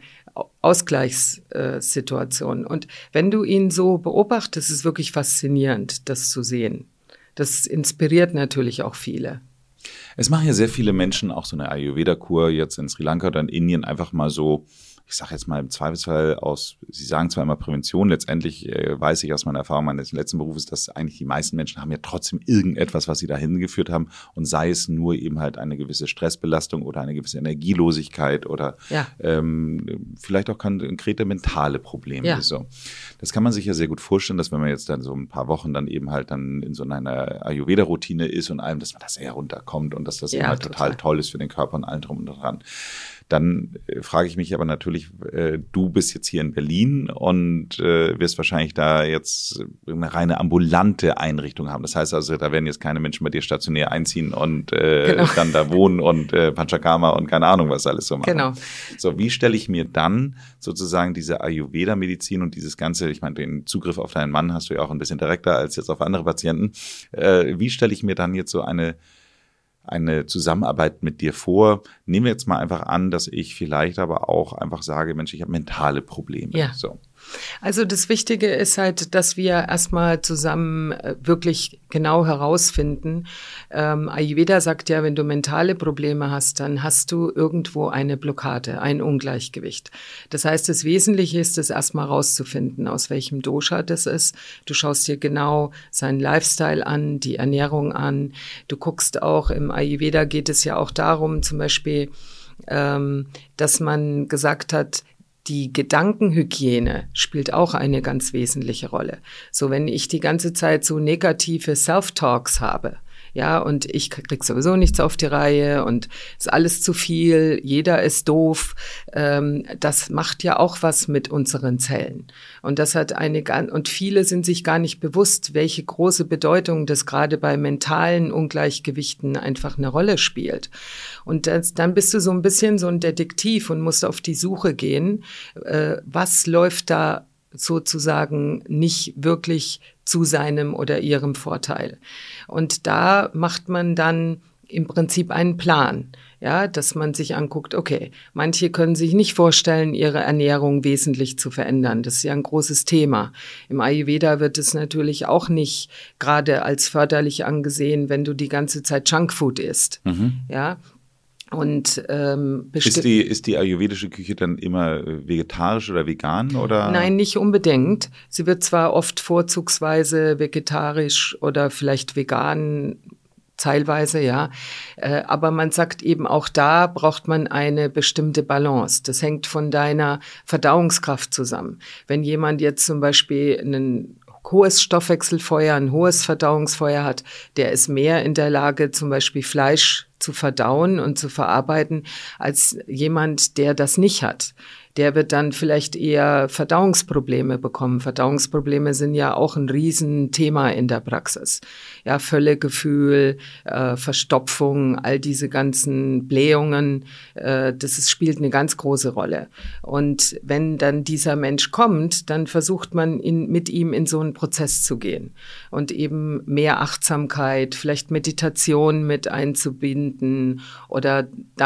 Ausgleichssituation. Und wenn du ihn so beobachtest, ist es wirklich faszinierend, das zu sehen. Das inspiriert natürlich auch viele. Es machen ja sehr viele Menschen auch so eine Ayurveda-Kur jetzt in Sri Lanka oder in Indien einfach mal so, ich sage jetzt mal im Zweifelsfall aus, Sie sagen zwar immer Prävention, letztendlich äh, weiß ich aus meiner Erfahrung meines letzten Berufes, dass eigentlich die meisten Menschen haben ja trotzdem irgendetwas, was sie dahin geführt haben und sei es nur eben halt eine gewisse Stressbelastung oder eine gewisse Energielosigkeit oder ja. ähm, vielleicht auch konkrete mentale Probleme. Ja. So. Das kann man sich ja sehr gut vorstellen, dass wenn man jetzt dann so ein paar Wochen dann eben halt dann in so einer Ayurveda-Routine ist und allem, dass man da sehr runterkommt und dass das Ja, eben halt total. total toll ist für den Körper und allem drum und dran. Dann äh, frage ich mich aber natürlich, äh, du bist jetzt hier in Berlin und äh, wirst wahrscheinlich da jetzt eine reine ambulante Einrichtung haben. Das heißt also, da werden jetzt keine Menschen bei dir stationär einziehen und äh, genau. dann da wohnen und äh, Panchakarma und keine Ahnung, was alles so machen. Genau. So, wie stelle ich mir dann sozusagen diese Ayurveda-Medizin und dieses Ganze, ich meine, den Zugriff auf deinen Mann hast du ja auch ein bisschen direkter als jetzt auf andere Patienten. Äh, wie stelle ich mir dann jetzt so eine eine Zusammenarbeit mit dir vor? Nehmen wir jetzt mal einfach an, dass ich vielleicht aber auch einfach sage, Mensch, ich habe mentale Probleme. Ja. So. Also das Wichtige ist halt, dass wir erstmal zusammen wirklich genau herausfinden. Ähm, Ayurveda sagt ja, wenn du mentale Probleme hast, dann hast du irgendwo eine Blockade, ein Ungleichgewicht. Das heißt, das Wesentliche ist es erstmal rauszufinden, aus welchem Dosha das ist. Du schaust dir genau seinen Lifestyle an, die Ernährung an. Du guckst auch, im Ayurveda geht es ja auch darum, zum Beispiel, ähm, dass man gesagt hat, die Gedankenhygiene spielt auch eine ganz wesentliche Rolle. So, wenn ich die ganze Zeit so negative Self-Talks habe, ja, und ich krieg sowieso nichts auf die Reihe und ist alles zu viel, jeder ist doof, ähm, das macht ja auch was mit unseren Zellen. Und das hat eine, und viele sind sich gar nicht bewusst, welche große Bedeutung das gerade bei mentalen Ungleichgewichten einfach eine Rolle spielt. Und das, dann bist du so ein bisschen so ein Detektiv und musst auf die Suche gehen, äh, was läuft da sozusagen nicht wirklich zu seinem oder ihrem Vorteil. Und da macht man dann im Prinzip einen Plan, ja, dass man sich anguckt, okay, manche können sich nicht vorstellen, ihre Ernährung wesentlich zu verändern. Das ist ja ein großes Thema. Im Ayurveda wird es natürlich auch nicht gerade als förderlich angesehen, wenn du die ganze Zeit Junkfood isst, mhm. ja. Und ähm, ist die ist die ayurvedische Küche dann immer vegetarisch oder vegan oder? Nein, nicht unbedingt. Sie wird zwar oft vorzugsweise vegetarisch oder vielleicht vegan, teilweise, ja. Äh, aber man sagt eben auch da braucht man eine bestimmte Balance. Das hängt von deiner Verdauungskraft zusammen. Wenn jemand jetzt zum Beispiel einen hohes Stoffwechselfeuer, ein hohes Verdauungsfeuer hat, der ist mehr in der Lage, zum Beispiel Fleisch zu verdauen und zu verarbeiten, als jemand, der das nicht hat. Der wird dann vielleicht eher Verdauungsprobleme bekommen. Verdauungsprobleme sind ja auch ein Riesenthema in der Praxis. Ja, Völlegefühl, äh, Verstopfung, all diese ganzen Blähungen, äh, das ist, spielt eine ganz große Rolle. Und wenn dann dieser Mensch kommt, dann versucht man in, mit ihm in so einen Prozess zu gehen und eben mehr Achtsamkeit, vielleicht Meditation mit einzubinden oder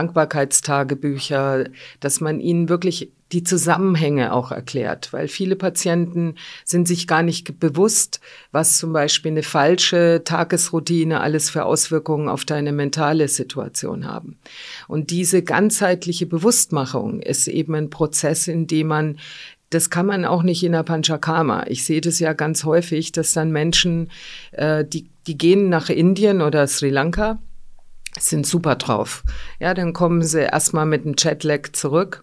Dankbarkeitstagebücher, dass man ihn wirklich die Zusammenhänge auch erklärt, weil viele Patienten sind sich gar nicht bewusst, was zum Beispiel eine falsche Tagesroutine alles für Auswirkungen auf deine mentale Situation haben. Und diese ganzheitliche Bewusstmachung ist eben ein Prozess, in dem man, das kann man auch nicht in der Panchakarma. Ich sehe das ja ganz häufig, dass dann Menschen, äh, die, die gehen nach Indien oder Sri Lanka, sind super drauf. Ja, dann kommen sie erstmal mit einem Jetlag zurück.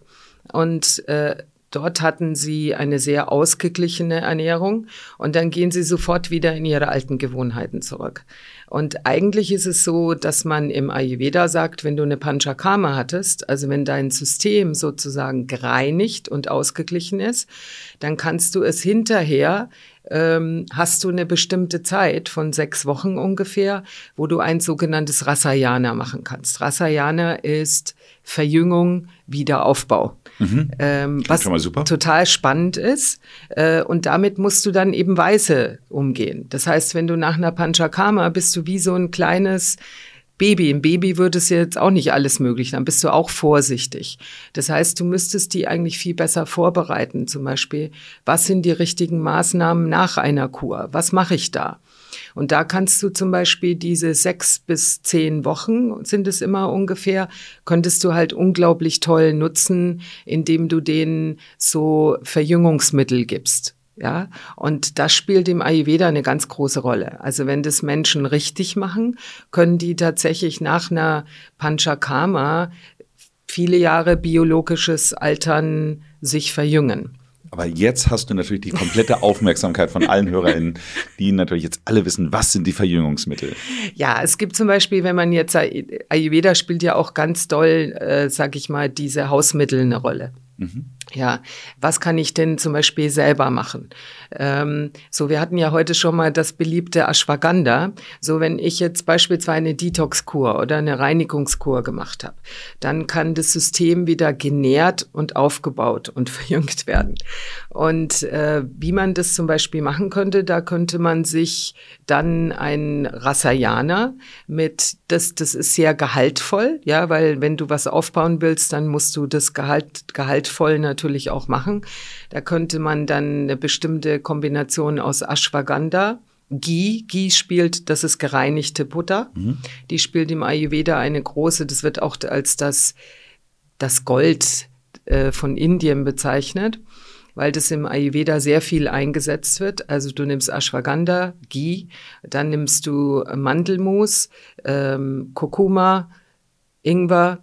Und äh, dort hatten sie eine sehr ausgeglichene Ernährung und dann gehen sie sofort wieder in ihre alten Gewohnheiten zurück. Und eigentlich ist es so, dass man im Ayurveda sagt, wenn du eine Panchakarma hattest, also wenn dein System sozusagen gereinigt und ausgeglichen ist, dann kannst du es hinterher, ähm, hast du eine bestimmte Zeit von sechs Wochen ungefähr, wo du ein sogenanntes Rasayana machen kannst. Rasayana ist Verjüngung, Wiederaufbau. Mhm. Ähm, was total spannend ist. Äh, und damit musst du dann eben weise umgehen. Das heißt, wenn du nach einer Panchakarma bist du wie so ein kleines Baby. Im Baby würde es jetzt auch nicht alles möglich, dann bist du auch vorsichtig. Das heißt, du müsstest die eigentlich viel besser vorbereiten. Zum Beispiel, was sind die richtigen Maßnahmen nach einer Kur? Was mache ich da? Und da kannst du zum Beispiel diese sechs bis zehn Wochen, sind es immer ungefähr, könntest du halt unglaublich toll nutzen, indem du denen so Verjüngungsmittel gibst. Ja, und das spielt im Ayurveda eine ganz große Rolle. Also wenn das Menschen richtig machen, können die tatsächlich nach einer Panchakarma viele Jahre biologisches Altern sich verjüngen. Aber jetzt hast du natürlich die komplette Aufmerksamkeit von allen HörerInnen, die natürlich jetzt alle wissen, was sind die Verjüngungsmittel? Ja, es gibt zum Beispiel, wenn man jetzt, Ayurveda spielt ja auch ganz doll, äh, sag ich mal, diese Hausmittel eine Rolle. Mhm. Ja, was kann ich denn zum Beispiel selber machen? Ähm, so, wir hatten ja heute schon mal das beliebte Ashwagandha. So, wenn ich jetzt beispielsweise eine Detox-Kur oder eine Reinigungskur gemacht habe, dann kann das System wieder genährt und aufgebaut und verjüngt werden. Und äh, wie man das zum Beispiel machen könnte, da könnte man sich dann ein Rasayana mit, das, das ist sehr gehaltvoll, ja, weil wenn du was aufbauen willst, dann musst du das Gehalt, gehaltvoll natürlich natürlich auch machen. Da könnte man dann eine bestimmte Kombination aus Ashwagandha, Ghee, Ghee spielt, das ist gereinigte Butter. Mhm. Die spielt im Ayurveda eine große, das wird auch als das, das Gold äh, von Indien bezeichnet, weil das im Ayurveda sehr viel eingesetzt wird. Also du nimmst Ashwagandha, Ghee, dann nimmst du Mandelmus, ähm, Kurkuma, Ingwer,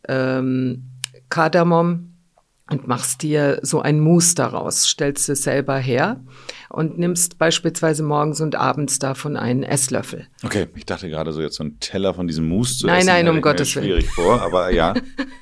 ähm, Kardamom, und machst dir so ein Mousse daraus, stellst es selber her und nimmst beispielsweise morgens und abends davon einen Esslöffel. Okay, ich dachte gerade so jetzt so einen Teller von diesem Mousse zu nein, essen. Nein, nein, um Gottes Willen. Schwierig vor, aber ja.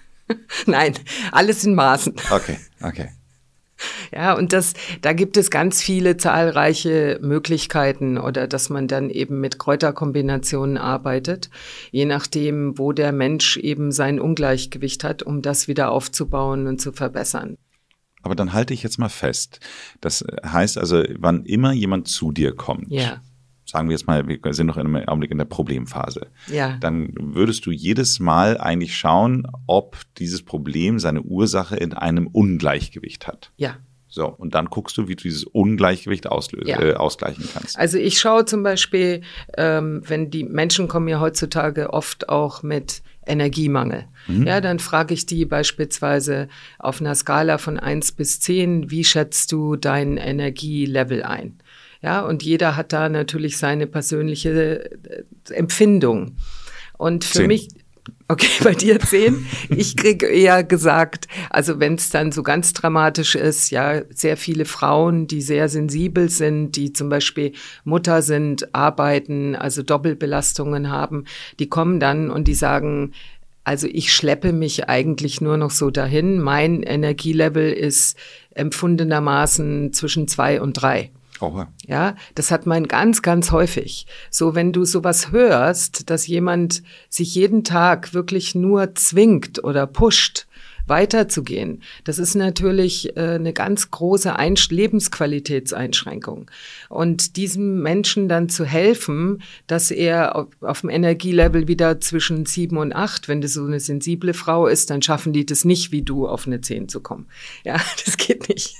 Nein, alles in Maßen. Okay, okay. Ja, und das, da gibt es ganz viele zahlreiche Möglichkeiten oder dass man dann eben mit Kräuterkombinationen arbeitet, je nachdem, wo der Mensch eben sein Ungleichgewicht hat, um das wieder aufzubauen und zu verbessern. Aber dann halte ich jetzt mal fest. Das heißt also, wann immer jemand zu dir kommt, ja. sagen wir jetzt mal, wir sind noch in einem Augenblick in der Problemphase, ja. dann würdest du jedes Mal eigentlich schauen, ob dieses Problem seine Ursache in einem Ungleichgewicht hat. Ja. So, und dann guckst du, wie du dieses Ungleichgewicht auslösen, ja. äh, ausgleichen kannst. Also ich schaue zum Beispiel, ähm, wenn die Menschen kommen ja heutzutage oft auch mit Energiemangel. Mhm. Ja, dann frage ich die beispielsweise auf einer Skala von eins bis zehn, wie schätzt du dein Energielevel ein? Ja, und jeder hat da natürlich seine persönliche Empfindung. Und für zehn. mich, okay, bei dir zehn. Ich kriege eher gesagt, also wenn es dann so ganz dramatisch ist, ja, sehr viele Frauen, die sehr sensibel sind, die zum Beispiel Mutter sind, arbeiten, also Doppelbelastungen haben, die kommen dann und die sagen, also ich schleppe mich eigentlich nur noch so dahin. Mein Energielevel ist empfundenermaßen zwischen zwei und drei. Oh. Ja, das hat man ganz, ganz häufig. So, wenn du sowas hörst, dass jemand sich jeden Tag wirklich nur zwingt oder pusht, weiterzugehen, das ist natürlich äh, eine ganz große Einsch- Lebensqualitätseinschränkung. Und diesem Menschen dann zu helfen, dass er auf, auf dem Energielevel wieder zwischen sieben und acht, wenn das so eine sensible Frau ist, dann schaffen die das nicht, wie du auf eine zehn zu kommen. Ja, das geht nicht.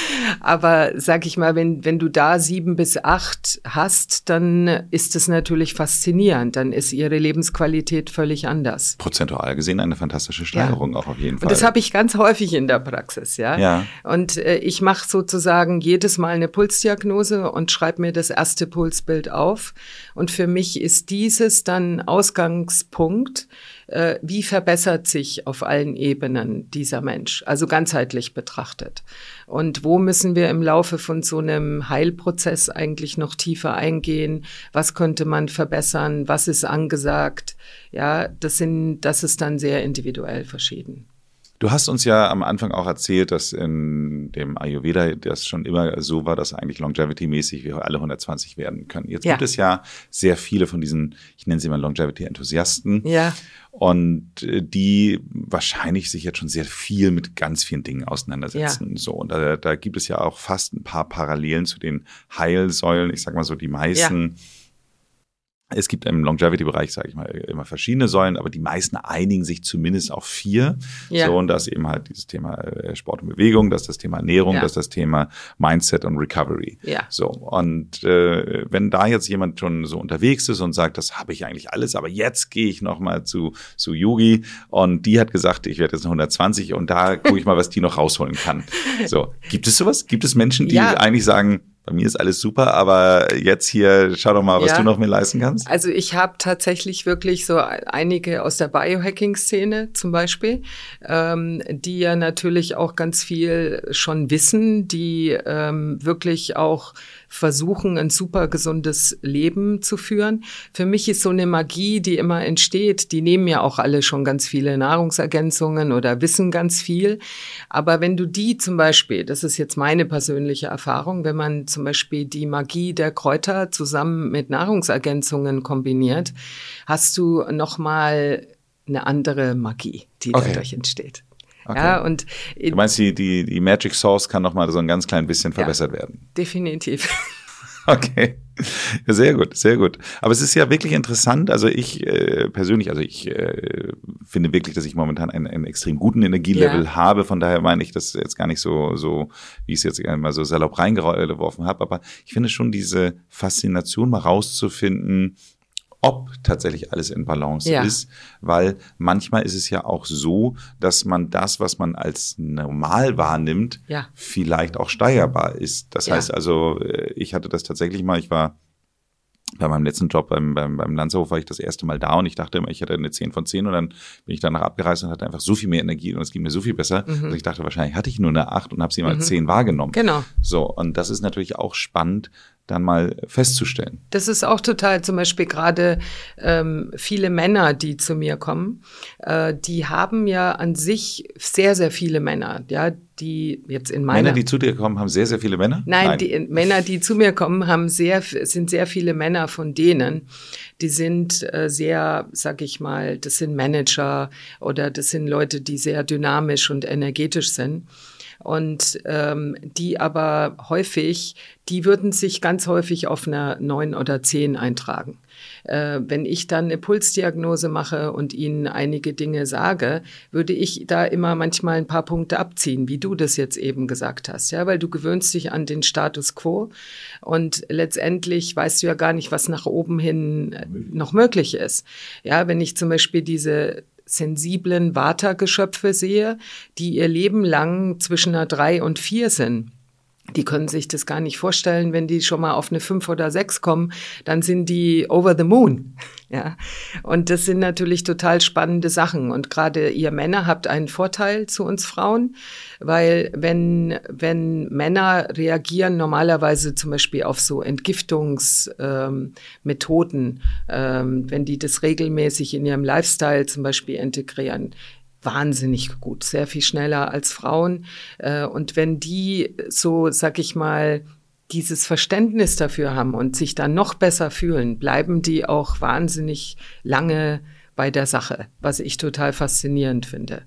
Aber sag ich mal, wenn, wenn du da sieben bis acht hast, dann ist es natürlich faszinierend. Dann ist ihre Lebensqualität völlig anders. Prozentual gesehen eine fantastische Steigerung ja. auch auf jeden Fall. Und das habe ich ganz häufig in der Praxis, ja. ja. Und äh, ich mache sozusagen jedes Mal eine Pulsdiagnose und schreibe mir das erste Pulsbild auf. Und für mich ist dieses dann Ausgangspunkt, äh, wie verbessert sich auf allen Ebenen dieser Mensch, also ganzheitlich betrachtet. Und wo müssen wir im Laufe von so einem Heilprozess eigentlich noch tiefer eingehen? Was könnte man verbessern? Was ist angesagt? Ja, das sind, das ist dann sehr individuell verschieden. Du hast uns ja am Anfang auch erzählt, dass in dem Ayurveda das schon immer so war, dass eigentlich Longevity-mäßig wir alle hundertzwanzig werden können. Jetzt ja. gibt es ja sehr viele von diesen, ich nenne sie mal Longevity-Enthusiasten. Ja. Und die wahrscheinlich sich jetzt schon sehr viel mit ganz vielen Dingen auseinandersetzen. Ja. So, und da, da gibt es ja auch fast ein paar Parallelen zu den Heilsäulen. Ich sag mal so, die meisten. Ja. Es gibt im Longevity-Bereich, sage ich mal, immer verschiedene Säulen, aber die meisten einigen sich zumindest auf vier. Ja. So, und das ist eben halt dieses Thema Sport und Bewegung, das ist das Thema Ernährung, ja. das ist das Thema Mindset und Recovery. Ja. So, und äh, wenn da jetzt jemand schon so unterwegs ist und sagt, das habe ich eigentlich alles, aber jetzt gehe ich noch mal zu zu Yogi und die hat gesagt, ich werde jetzt noch hundertzwanzig und da gucke ich mal, was die noch rausholen kann. So, gibt es sowas? Gibt es Menschen, die ja. eigentlich sagen, bei mir ist alles super, aber jetzt hier, schau doch mal, was ja. du noch mir leisten kannst. Also ich habe tatsächlich wirklich so einige aus der Biohacking-Szene zum Beispiel, ähm, die ja natürlich auch ganz viel schon wissen, die ähm, wirklich auch versuchen, ein super gesundes Leben zu führen. Für mich ist so eine Magie, die immer entsteht, die nehmen ja auch alle schon ganz viele Nahrungsergänzungen oder wissen ganz viel. Aber wenn du die zum Beispiel, das ist jetzt meine persönliche Erfahrung, wenn man zum Beispiel die Magie der Kräuter zusammen mit Nahrungsergänzungen kombiniert, hast du nochmal eine andere Magie, die okay. dadurch entsteht. Okay. Ja, und du meinst, die, die, die Magic Sauce kann noch mal so ein ganz klein bisschen verbessert ja, werden? Definitiv. Okay, sehr gut, sehr gut. Aber es ist ja wirklich interessant. Also ich äh, persönlich, also ich äh, finde wirklich, dass ich momentan einen, einen extrem guten Energielevel ja. habe. Von daher meine ich das jetzt gar nicht so, so wie ich es jetzt mal so salopp reingeworfen habe. Aber ich finde schon diese Faszination, mal rauszufinden, ob tatsächlich alles in Balance ja. ist, weil manchmal ist es ja auch so, dass man das, was man als normal wahrnimmt, ja. vielleicht auch steigerbar ist. Das ja. heißt also, ich hatte das tatsächlich mal, ich war bei meinem letzten Job beim, beim, beim Lanzerhof war ich das erste Mal da und ich dachte immer, ich hätte eine zehn von zehn und dann bin ich danach abgereist und hatte einfach so viel mehr Energie und es ging mir so viel besser. Mhm. Also ich dachte, wahrscheinlich hatte ich nur eine acht und habe sie mal als mhm. zehn wahrgenommen. Genau. So, und das ist natürlich auch spannend, dann mal festzustellen. Das ist auch total, zum Beispiel gerade ähm, viele Männer, die zu mir kommen, äh, die haben ja an sich sehr, sehr viele Männer, ja, die jetzt in meiner... Männer, die zu dir kommen, haben sehr, sehr viele Männer? Nein, Nein. Die Männer, die zu mir kommen, haben sehr, sind sehr viele Männer von denen, die sind äh, sehr, sag ich mal, das sind Manager oder das sind Leute, die sehr dynamisch und energetisch sind. Und ähm, die aber häufig, die würden sich ganz häufig auf einer neun oder zehn eintragen. Äh, wenn ich dann eine Pulsdiagnose mache und ihnen einige Dinge sage, würde ich da immer manchmal ein paar Punkte abziehen, wie du das jetzt eben gesagt hast, ja, weil du gewöhnst dich an den Status quo und letztendlich weißt du ja gar nicht, was nach oben hin noch möglich ist. Ja, wenn ich zum Beispiel diese sensiblen Vata-Geschöpfe sehe, die ihr Leben lang zwischen einer drei und vier sind. Die können sich das gar nicht vorstellen, wenn die schon mal auf eine fünf oder sechs kommen, dann sind die over the moon. Ja, und das sind natürlich total spannende Sachen. Und gerade ihr Männer habt einen Vorteil zu uns Frauen, weil wenn, wenn Männer reagieren normalerweise zum Beispiel auf so Entgiftungsmethoden, ähm, ähm, wenn die das regelmäßig in ihrem Lifestyle zum Beispiel integrieren, wahnsinnig gut, sehr viel schneller als Frauen. Und wenn die so, sag ich mal, dieses Verständnis dafür haben und sich dann noch besser fühlen, bleiben die auch wahnsinnig lange bei der Sache, was ich total faszinierend finde.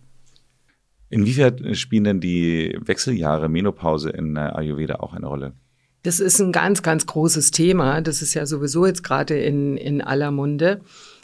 Inwiefern spielen denn die Wechseljahre, Menopause in Ayurveda auch eine Rolle? Das ist ein ganz, ganz großes Thema. Das ist ja sowieso jetzt gerade in, in aller Munde.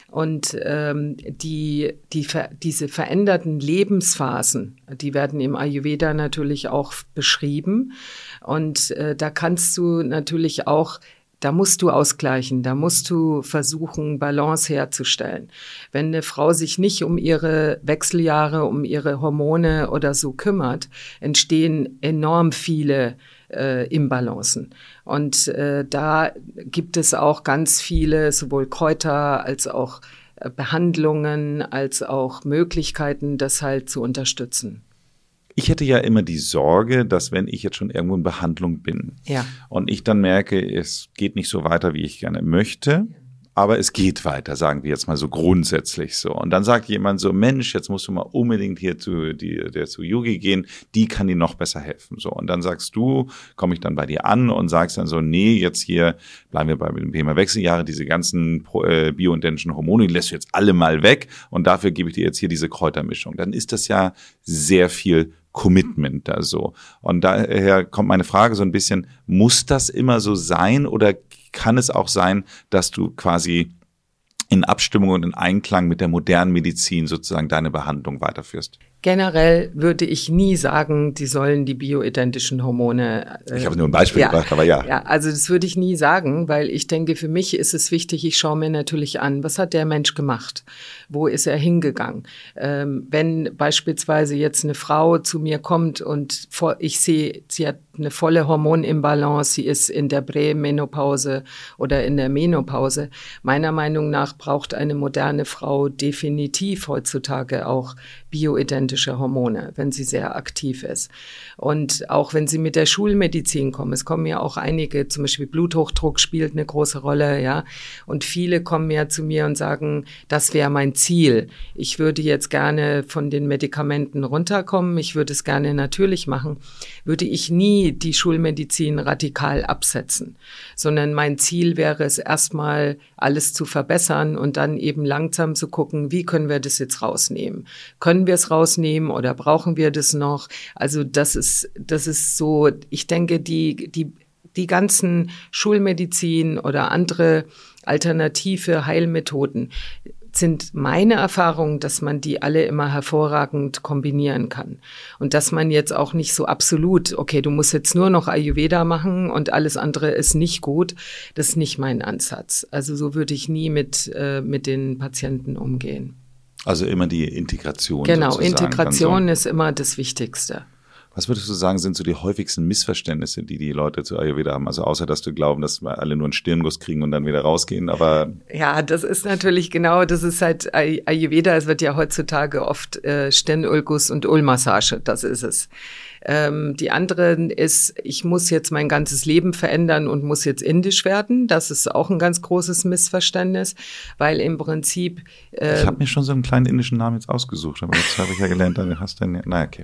Und ähm, die, die, diese veränderten Lebensphasen, die werden im Ayurveda natürlich auch beschrieben. Und äh, da kannst du natürlich auch, da musst du ausgleichen, da musst du versuchen, Balance herzustellen. Wenn eine Frau sich nicht um ihre Wechseljahre, um ihre Hormone oder so kümmert, entstehen enorm viele äh, Imbalancen. Und äh, da gibt es auch ganz viele, sowohl Kräuter als auch äh, Behandlungen, als auch Möglichkeiten, das halt zu unterstützen. Ich hätte ja immer die Sorge, dass wenn ich jetzt schon irgendwo in Behandlung bin ja. und ich dann merke, es geht nicht so weiter, wie ich gerne möchte, aber es geht weiter, sagen wir jetzt mal so grundsätzlich so. Und dann sagt jemand so, Mensch, jetzt musst du mal unbedingt hier zu, die, der zu Yogi gehen, die kann dir noch besser helfen. So. Und dann sagst du, komme ich dann bei dir an und sagst dann so, nee, jetzt hier bleiben wir bei dem Thema Wechseljahre, diese ganzen äh, bioidentischen Hormone, die lässt du jetzt alle mal weg und dafür gebe ich dir jetzt hier diese Kräutermischung. Dann ist das ja sehr viel Commitment da so. Und daher kommt meine Frage so ein bisschen, muss das immer so sein oder kann es auch sein, dass du quasi in Abstimmung und in Einklang mit der modernen Medizin sozusagen deine Behandlung weiterführst? Generell würde ich nie sagen, die sollen die bioidentischen Hormone. Äh, ich habe nur ein Beispiel ja, gebracht, aber ja. Ja, also das würde ich nie sagen, weil ich denke, für mich ist es wichtig, ich schaue mir natürlich an, was hat der Mensch gemacht? Wo ist er hingegangen? Ähm, wenn beispielsweise jetzt eine Frau zu mir kommt und vor, ich sehe, sie hat eine volle Hormonimbalance, sie ist in der Prämenopause oder in der Menopause. Meiner Meinung nach braucht eine moderne Frau definitiv heutzutage auch bioidentische Hormone, wenn sie sehr aktiv ist. Und auch wenn sie mit der Schulmedizin kommen, es kommen ja auch einige, zum Beispiel Bluthochdruck spielt eine große Rolle, ja. Und viele kommen ja zu mir und sagen, das wäre mein Ziel. Ich würde jetzt gerne von den Medikamenten runterkommen, ich würde es gerne natürlich machen, würde ich nie die Schulmedizin radikal absetzen, sondern mein Ziel wäre es erstmal alles zu verbessern und dann eben langsam zu gucken, wie können wir das jetzt rausnehmen? Können wir es rausnehmen oder brauchen wir das noch? Also das ist, das ist so, ich denke, die, die, die ganzen Schulmedizin oder andere alternative Heilmethoden sind meine Erfahrungen, dass man die alle immer hervorragend kombinieren kann. Und dass man jetzt auch nicht so absolut, okay, du musst jetzt nur noch Ayurveda machen und alles andere ist nicht gut, das ist nicht mein Ansatz. Also so würde ich nie mit, äh, mit den Patienten umgehen. Also immer die Integration. Genau, sozusagen. Integration so. ist immer das Wichtigste. Was würdest du sagen, sind so die häufigsten Missverständnisse, die die Leute zu Ayurveda haben? Also außer, dass du glauben, dass wir alle nur einen Stirnguss kriegen und dann wieder rausgehen, aber... Ja, das ist natürlich genau, das ist halt Ayurveda, es wird ja heutzutage oft äh, Stirnulguss und Ölmassage, das ist es. Ähm, die andere ist, ich muss jetzt mein ganzes Leben verändern und muss jetzt indisch werden. Das ist auch ein ganz großes Missverständnis, weil im Prinzip... Äh, ich habe mir schon so einen kleinen indischen Namen jetzt ausgesucht, aber jetzt habe ich ja gelernt, dann hast du den... Na, okay.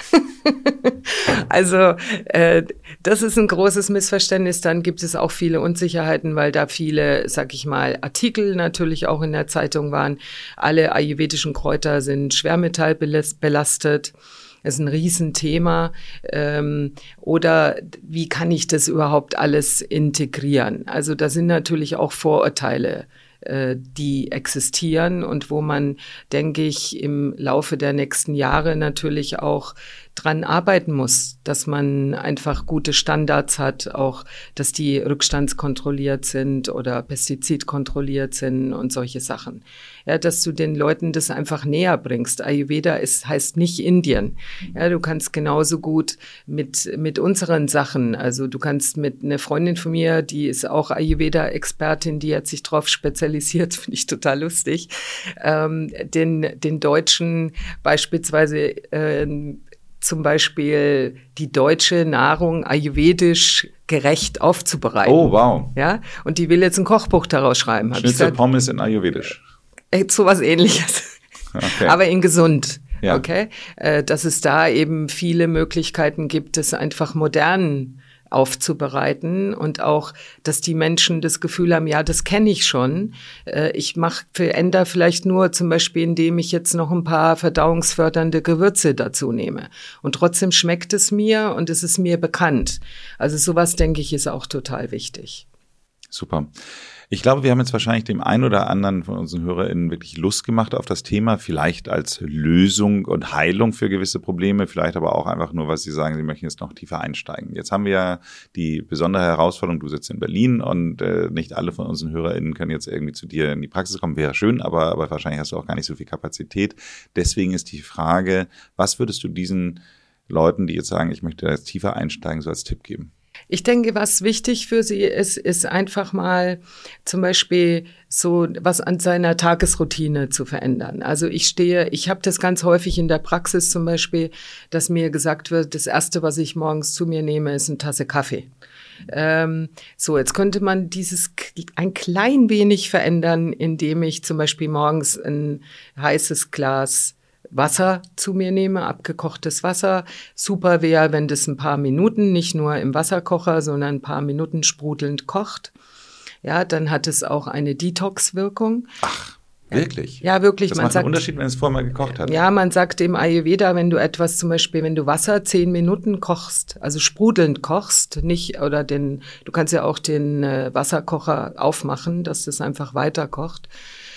Also äh, das ist ein großes Missverständnis. Dann gibt es auch viele Unsicherheiten, weil da viele, sag ich mal, Artikel natürlich auch in der Zeitung waren. Alle ayurvedischen Kräuter sind schwermetallbelastet. ist ein Riesenthema. Ähm, oder wie kann ich das überhaupt alles integrieren? Also da sind natürlich auch Vorurteile, äh, die existieren und wo man, denke ich, im Laufe der nächsten Jahre natürlich auch dran arbeiten muss, dass man einfach gute Standards hat, auch, dass die rückstandskontrolliert sind oder pestizidkontrolliert sind und solche Sachen. Ja, dass du den Leuten das einfach näher bringst. Ayurveda ist, heißt nicht Indien. Ja, du kannst genauso gut mit, mit unseren Sachen, also du kannst mit einer Freundin von mir, die ist auch Ayurveda-Expertin, die hat sich drauf spezialisiert, finde ich total lustig, ähm, den, den Deutschen beispielsweise, äh, zum Beispiel die deutsche Nahrung ayurvedisch gerecht aufzubereiten. Oh, wow. Ja, und die will jetzt ein Kochbuch daraus schreiben. Schnitzel, gesagt, Pommes in ayurvedisch. Äh, so was Ähnliches. Okay. Aber in gesund. Ja. Okay. Äh, dass es da eben viele Möglichkeiten gibt, es einfach modern aufzubereiten und auch, dass die Menschen das Gefühl haben, ja, das kenne ich schon. Ich mache, verändere vielleicht nur zum Beispiel, indem ich jetzt noch ein paar verdauungsfördernde Gewürze dazu nehme. Und trotzdem schmeckt es mir und es ist mir bekannt. Also sowas, denke ich, ist auch total wichtig. Super. Ich glaube, wir haben jetzt wahrscheinlich dem einen oder anderen von unseren HörerInnen wirklich Lust gemacht auf das Thema, vielleicht als Lösung und Heilung für gewisse Probleme, vielleicht aber auch einfach nur, was Sie sagen, Sie möchten jetzt noch tiefer einsteigen. Jetzt haben wir ja die besondere Herausforderung, du sitzt in Berlin und äh, nicht alle von unseren HörerInnen können jetzt irgendwie zu dir in die Praxis kommen, wäre schön, aber, aber wahrscheinlich hast du auch gar nicht so viel Kapazität. Deswegen ist die Frage, was würdest du diesen Leuten, die jetzt sagen, ich möchte da jetzt tiefer einsteigen, so als Tipp geben? Ich denke, was wichtig für sie ist, ist einfach mal zum Beispiel so was an seiner Tagesroutine zu verändern. Also ich stehe, ich habe das ganz häufig in der Praxis zum Beispiel, dass mir gesagt wird, das Erste, was ich morgens zu mir nehme, ist eine Tasse Kaffee. Ähm, so, jetzt könnte man dieses ein klein wenig verändern, indem ich zum Beispiel morgens ein heißes Glas Wasser zu mir nehme, abgekochtes Wasser. Super wäre, wenn das ein paar Minuten, nicht nur im Wasserkocher, sondern ein paar Minuten sprudelnd kocht. Ja, dann hat es auch eine Detox-Wirkung. Ach, wirklich? Ja, wirklich. Das man macht sagt, einen Unterschied, wenn es vorher mal gekocht hat. Ja, man sagt im Ayurveda, wenn du etwas zum Beispiel, wenn du Wasser zehn Minuten kochst, also sprudelnd kochst, nicht, oder den, du kannst ja auch den äh, Wasserkocher aufmachen, dass das einfach weiter kocht.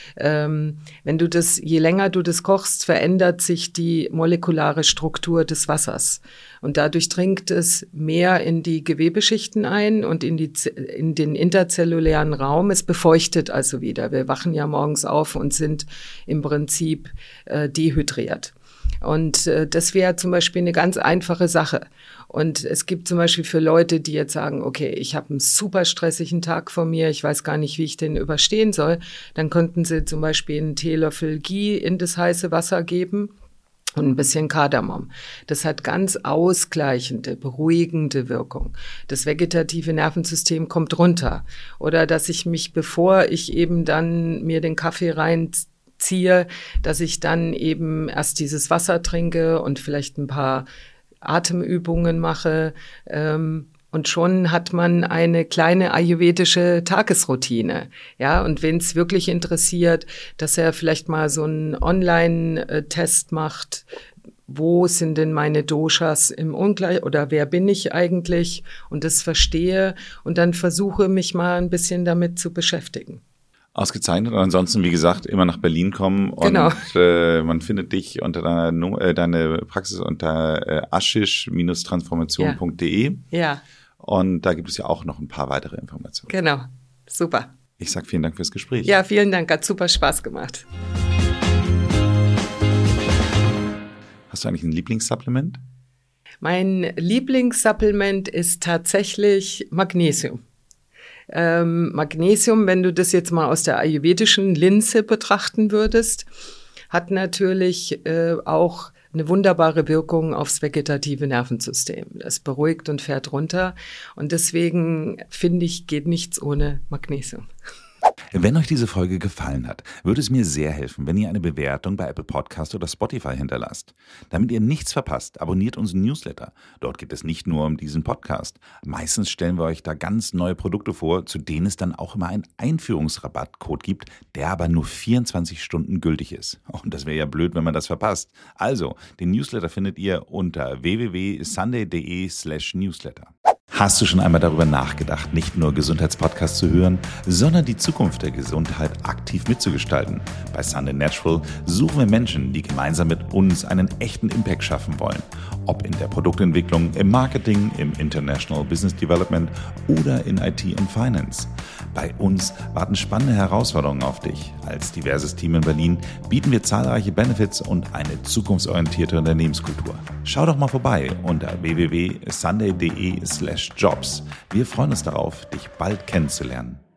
Ähm, wenn du das, je länger du das kochst, verändert sich die molekulare Struktur des Wassers. Und dadurch dringt es mehr in die Gewebeschichten ein und in die, in den interzellulären Raum. Es befeuchtet also wieder. Wir wachen ja morgens auf und sind im Prinzip äh, dehydriert. Und äh, das wäre zum Beispiel eine ganz einfache Sache. Und es gibt zum Beispiel für Leute, die jetzt sagen, okay, ich habe einen super stressigen Tag vor mir, ich weiß gar nicht, wie ich den überstehen soll, dann könnten sie zum Beispiel einen Teelöffel Ghee in das heiße Wasser geben und ein bisschen Kardamom. Das hat ganz ausgleichende, beruhigende Wirkung. Das vegetative Nervensystem kommt runter. Oder dass ich mich, bevor ich eben dann mir den Kaffee reinziehe, dass ich dann eben erst dieses Wasser trinke und vielleicht ein paar Atemübungen mache, ähm, und schon hat man eine kleine ayurvedische Tagesroutine. Ja, und wen es wirklich interessiert, dass er vielleicht mal so einen Online-Test macht, wo sind denn meine Doshas im Ungleich oder wer bin ich eigentlich, und das verstehe und dann versuche mich mal ein bisschen damit zu beschäftigen. Ausgezeichnet. Und ansonsten, wie gesagt, immer nach Berlin kommen und genau. äh, man findet dich unter deiner äh, deine Praxis unter äh, ashish transformation punkt de. Ja. ja. Und da gibt es ja auch noch ein paar weitere Informationen. Genau. Super. Ich sage vielen Dank fürs Gespräch. Ja, vielen Dank. Hat super Spaß gemacht. Hast du eigentlich ein Lieblingssupplement? Mein Lieblingssupplement ist tatsächlich Magnesium. Ähm, Magnesium, wenn du das jetzt mal aus der ayurvedischen Linse betrachten würdest, hat natürlich äh, auch eine wunderbare Wirkung aufs vegetative Nervensystem. Das beruhigt und fährt runter. Und deswegen finde ich, geht nichts ohne Magnesium. Wenn euch diese Folge gefallen hat, würde es mir sehr helfen, wenn ihr eine Bewertung bei Apple Podcast oder Spotify hinterlasst. Damit ihr nichts verpasst, abonniert unseren Newsletter. Dort geht es nicht nur um diesen Podcast. Meistens stellen wir euch da ganz neue Produkte vor, zu denen es dann auch immer einen Einführungsrabattcode gibt, der aber nur vierundzwanzig Stunden gültig ist. Und das wäre ja blöd, wenn man das verpasst. Also, den Newsletter findet ihr unter w w w punkt sunday punkt d e slash newsletter. Hast du schon einmal darüber nachgedacht, nicht nur Gesundheitspodcasts zu hören, sondern die Zukunft der Gesundheit aktiv mitzugestalten? Bei Sunday Natural suchen wir Menschen, die gemeinsam mit uns einen echten Impact schaffen wollen. Ob in der Produktentwicklung, im Marketing, im International Business Development oder in I T und Finance. Bei uns warten spannende Herausforderungen auf dich. Als diverses Team in Berlin bieten wir zahlreiche Benefits und eine zukunftsorientierte Unternehmenskultur. Schau doch mal vorbei unter w w w punkt sunday punkt d e slash jobs. Wir freuen uns darauf, dich bald kennenzulernen.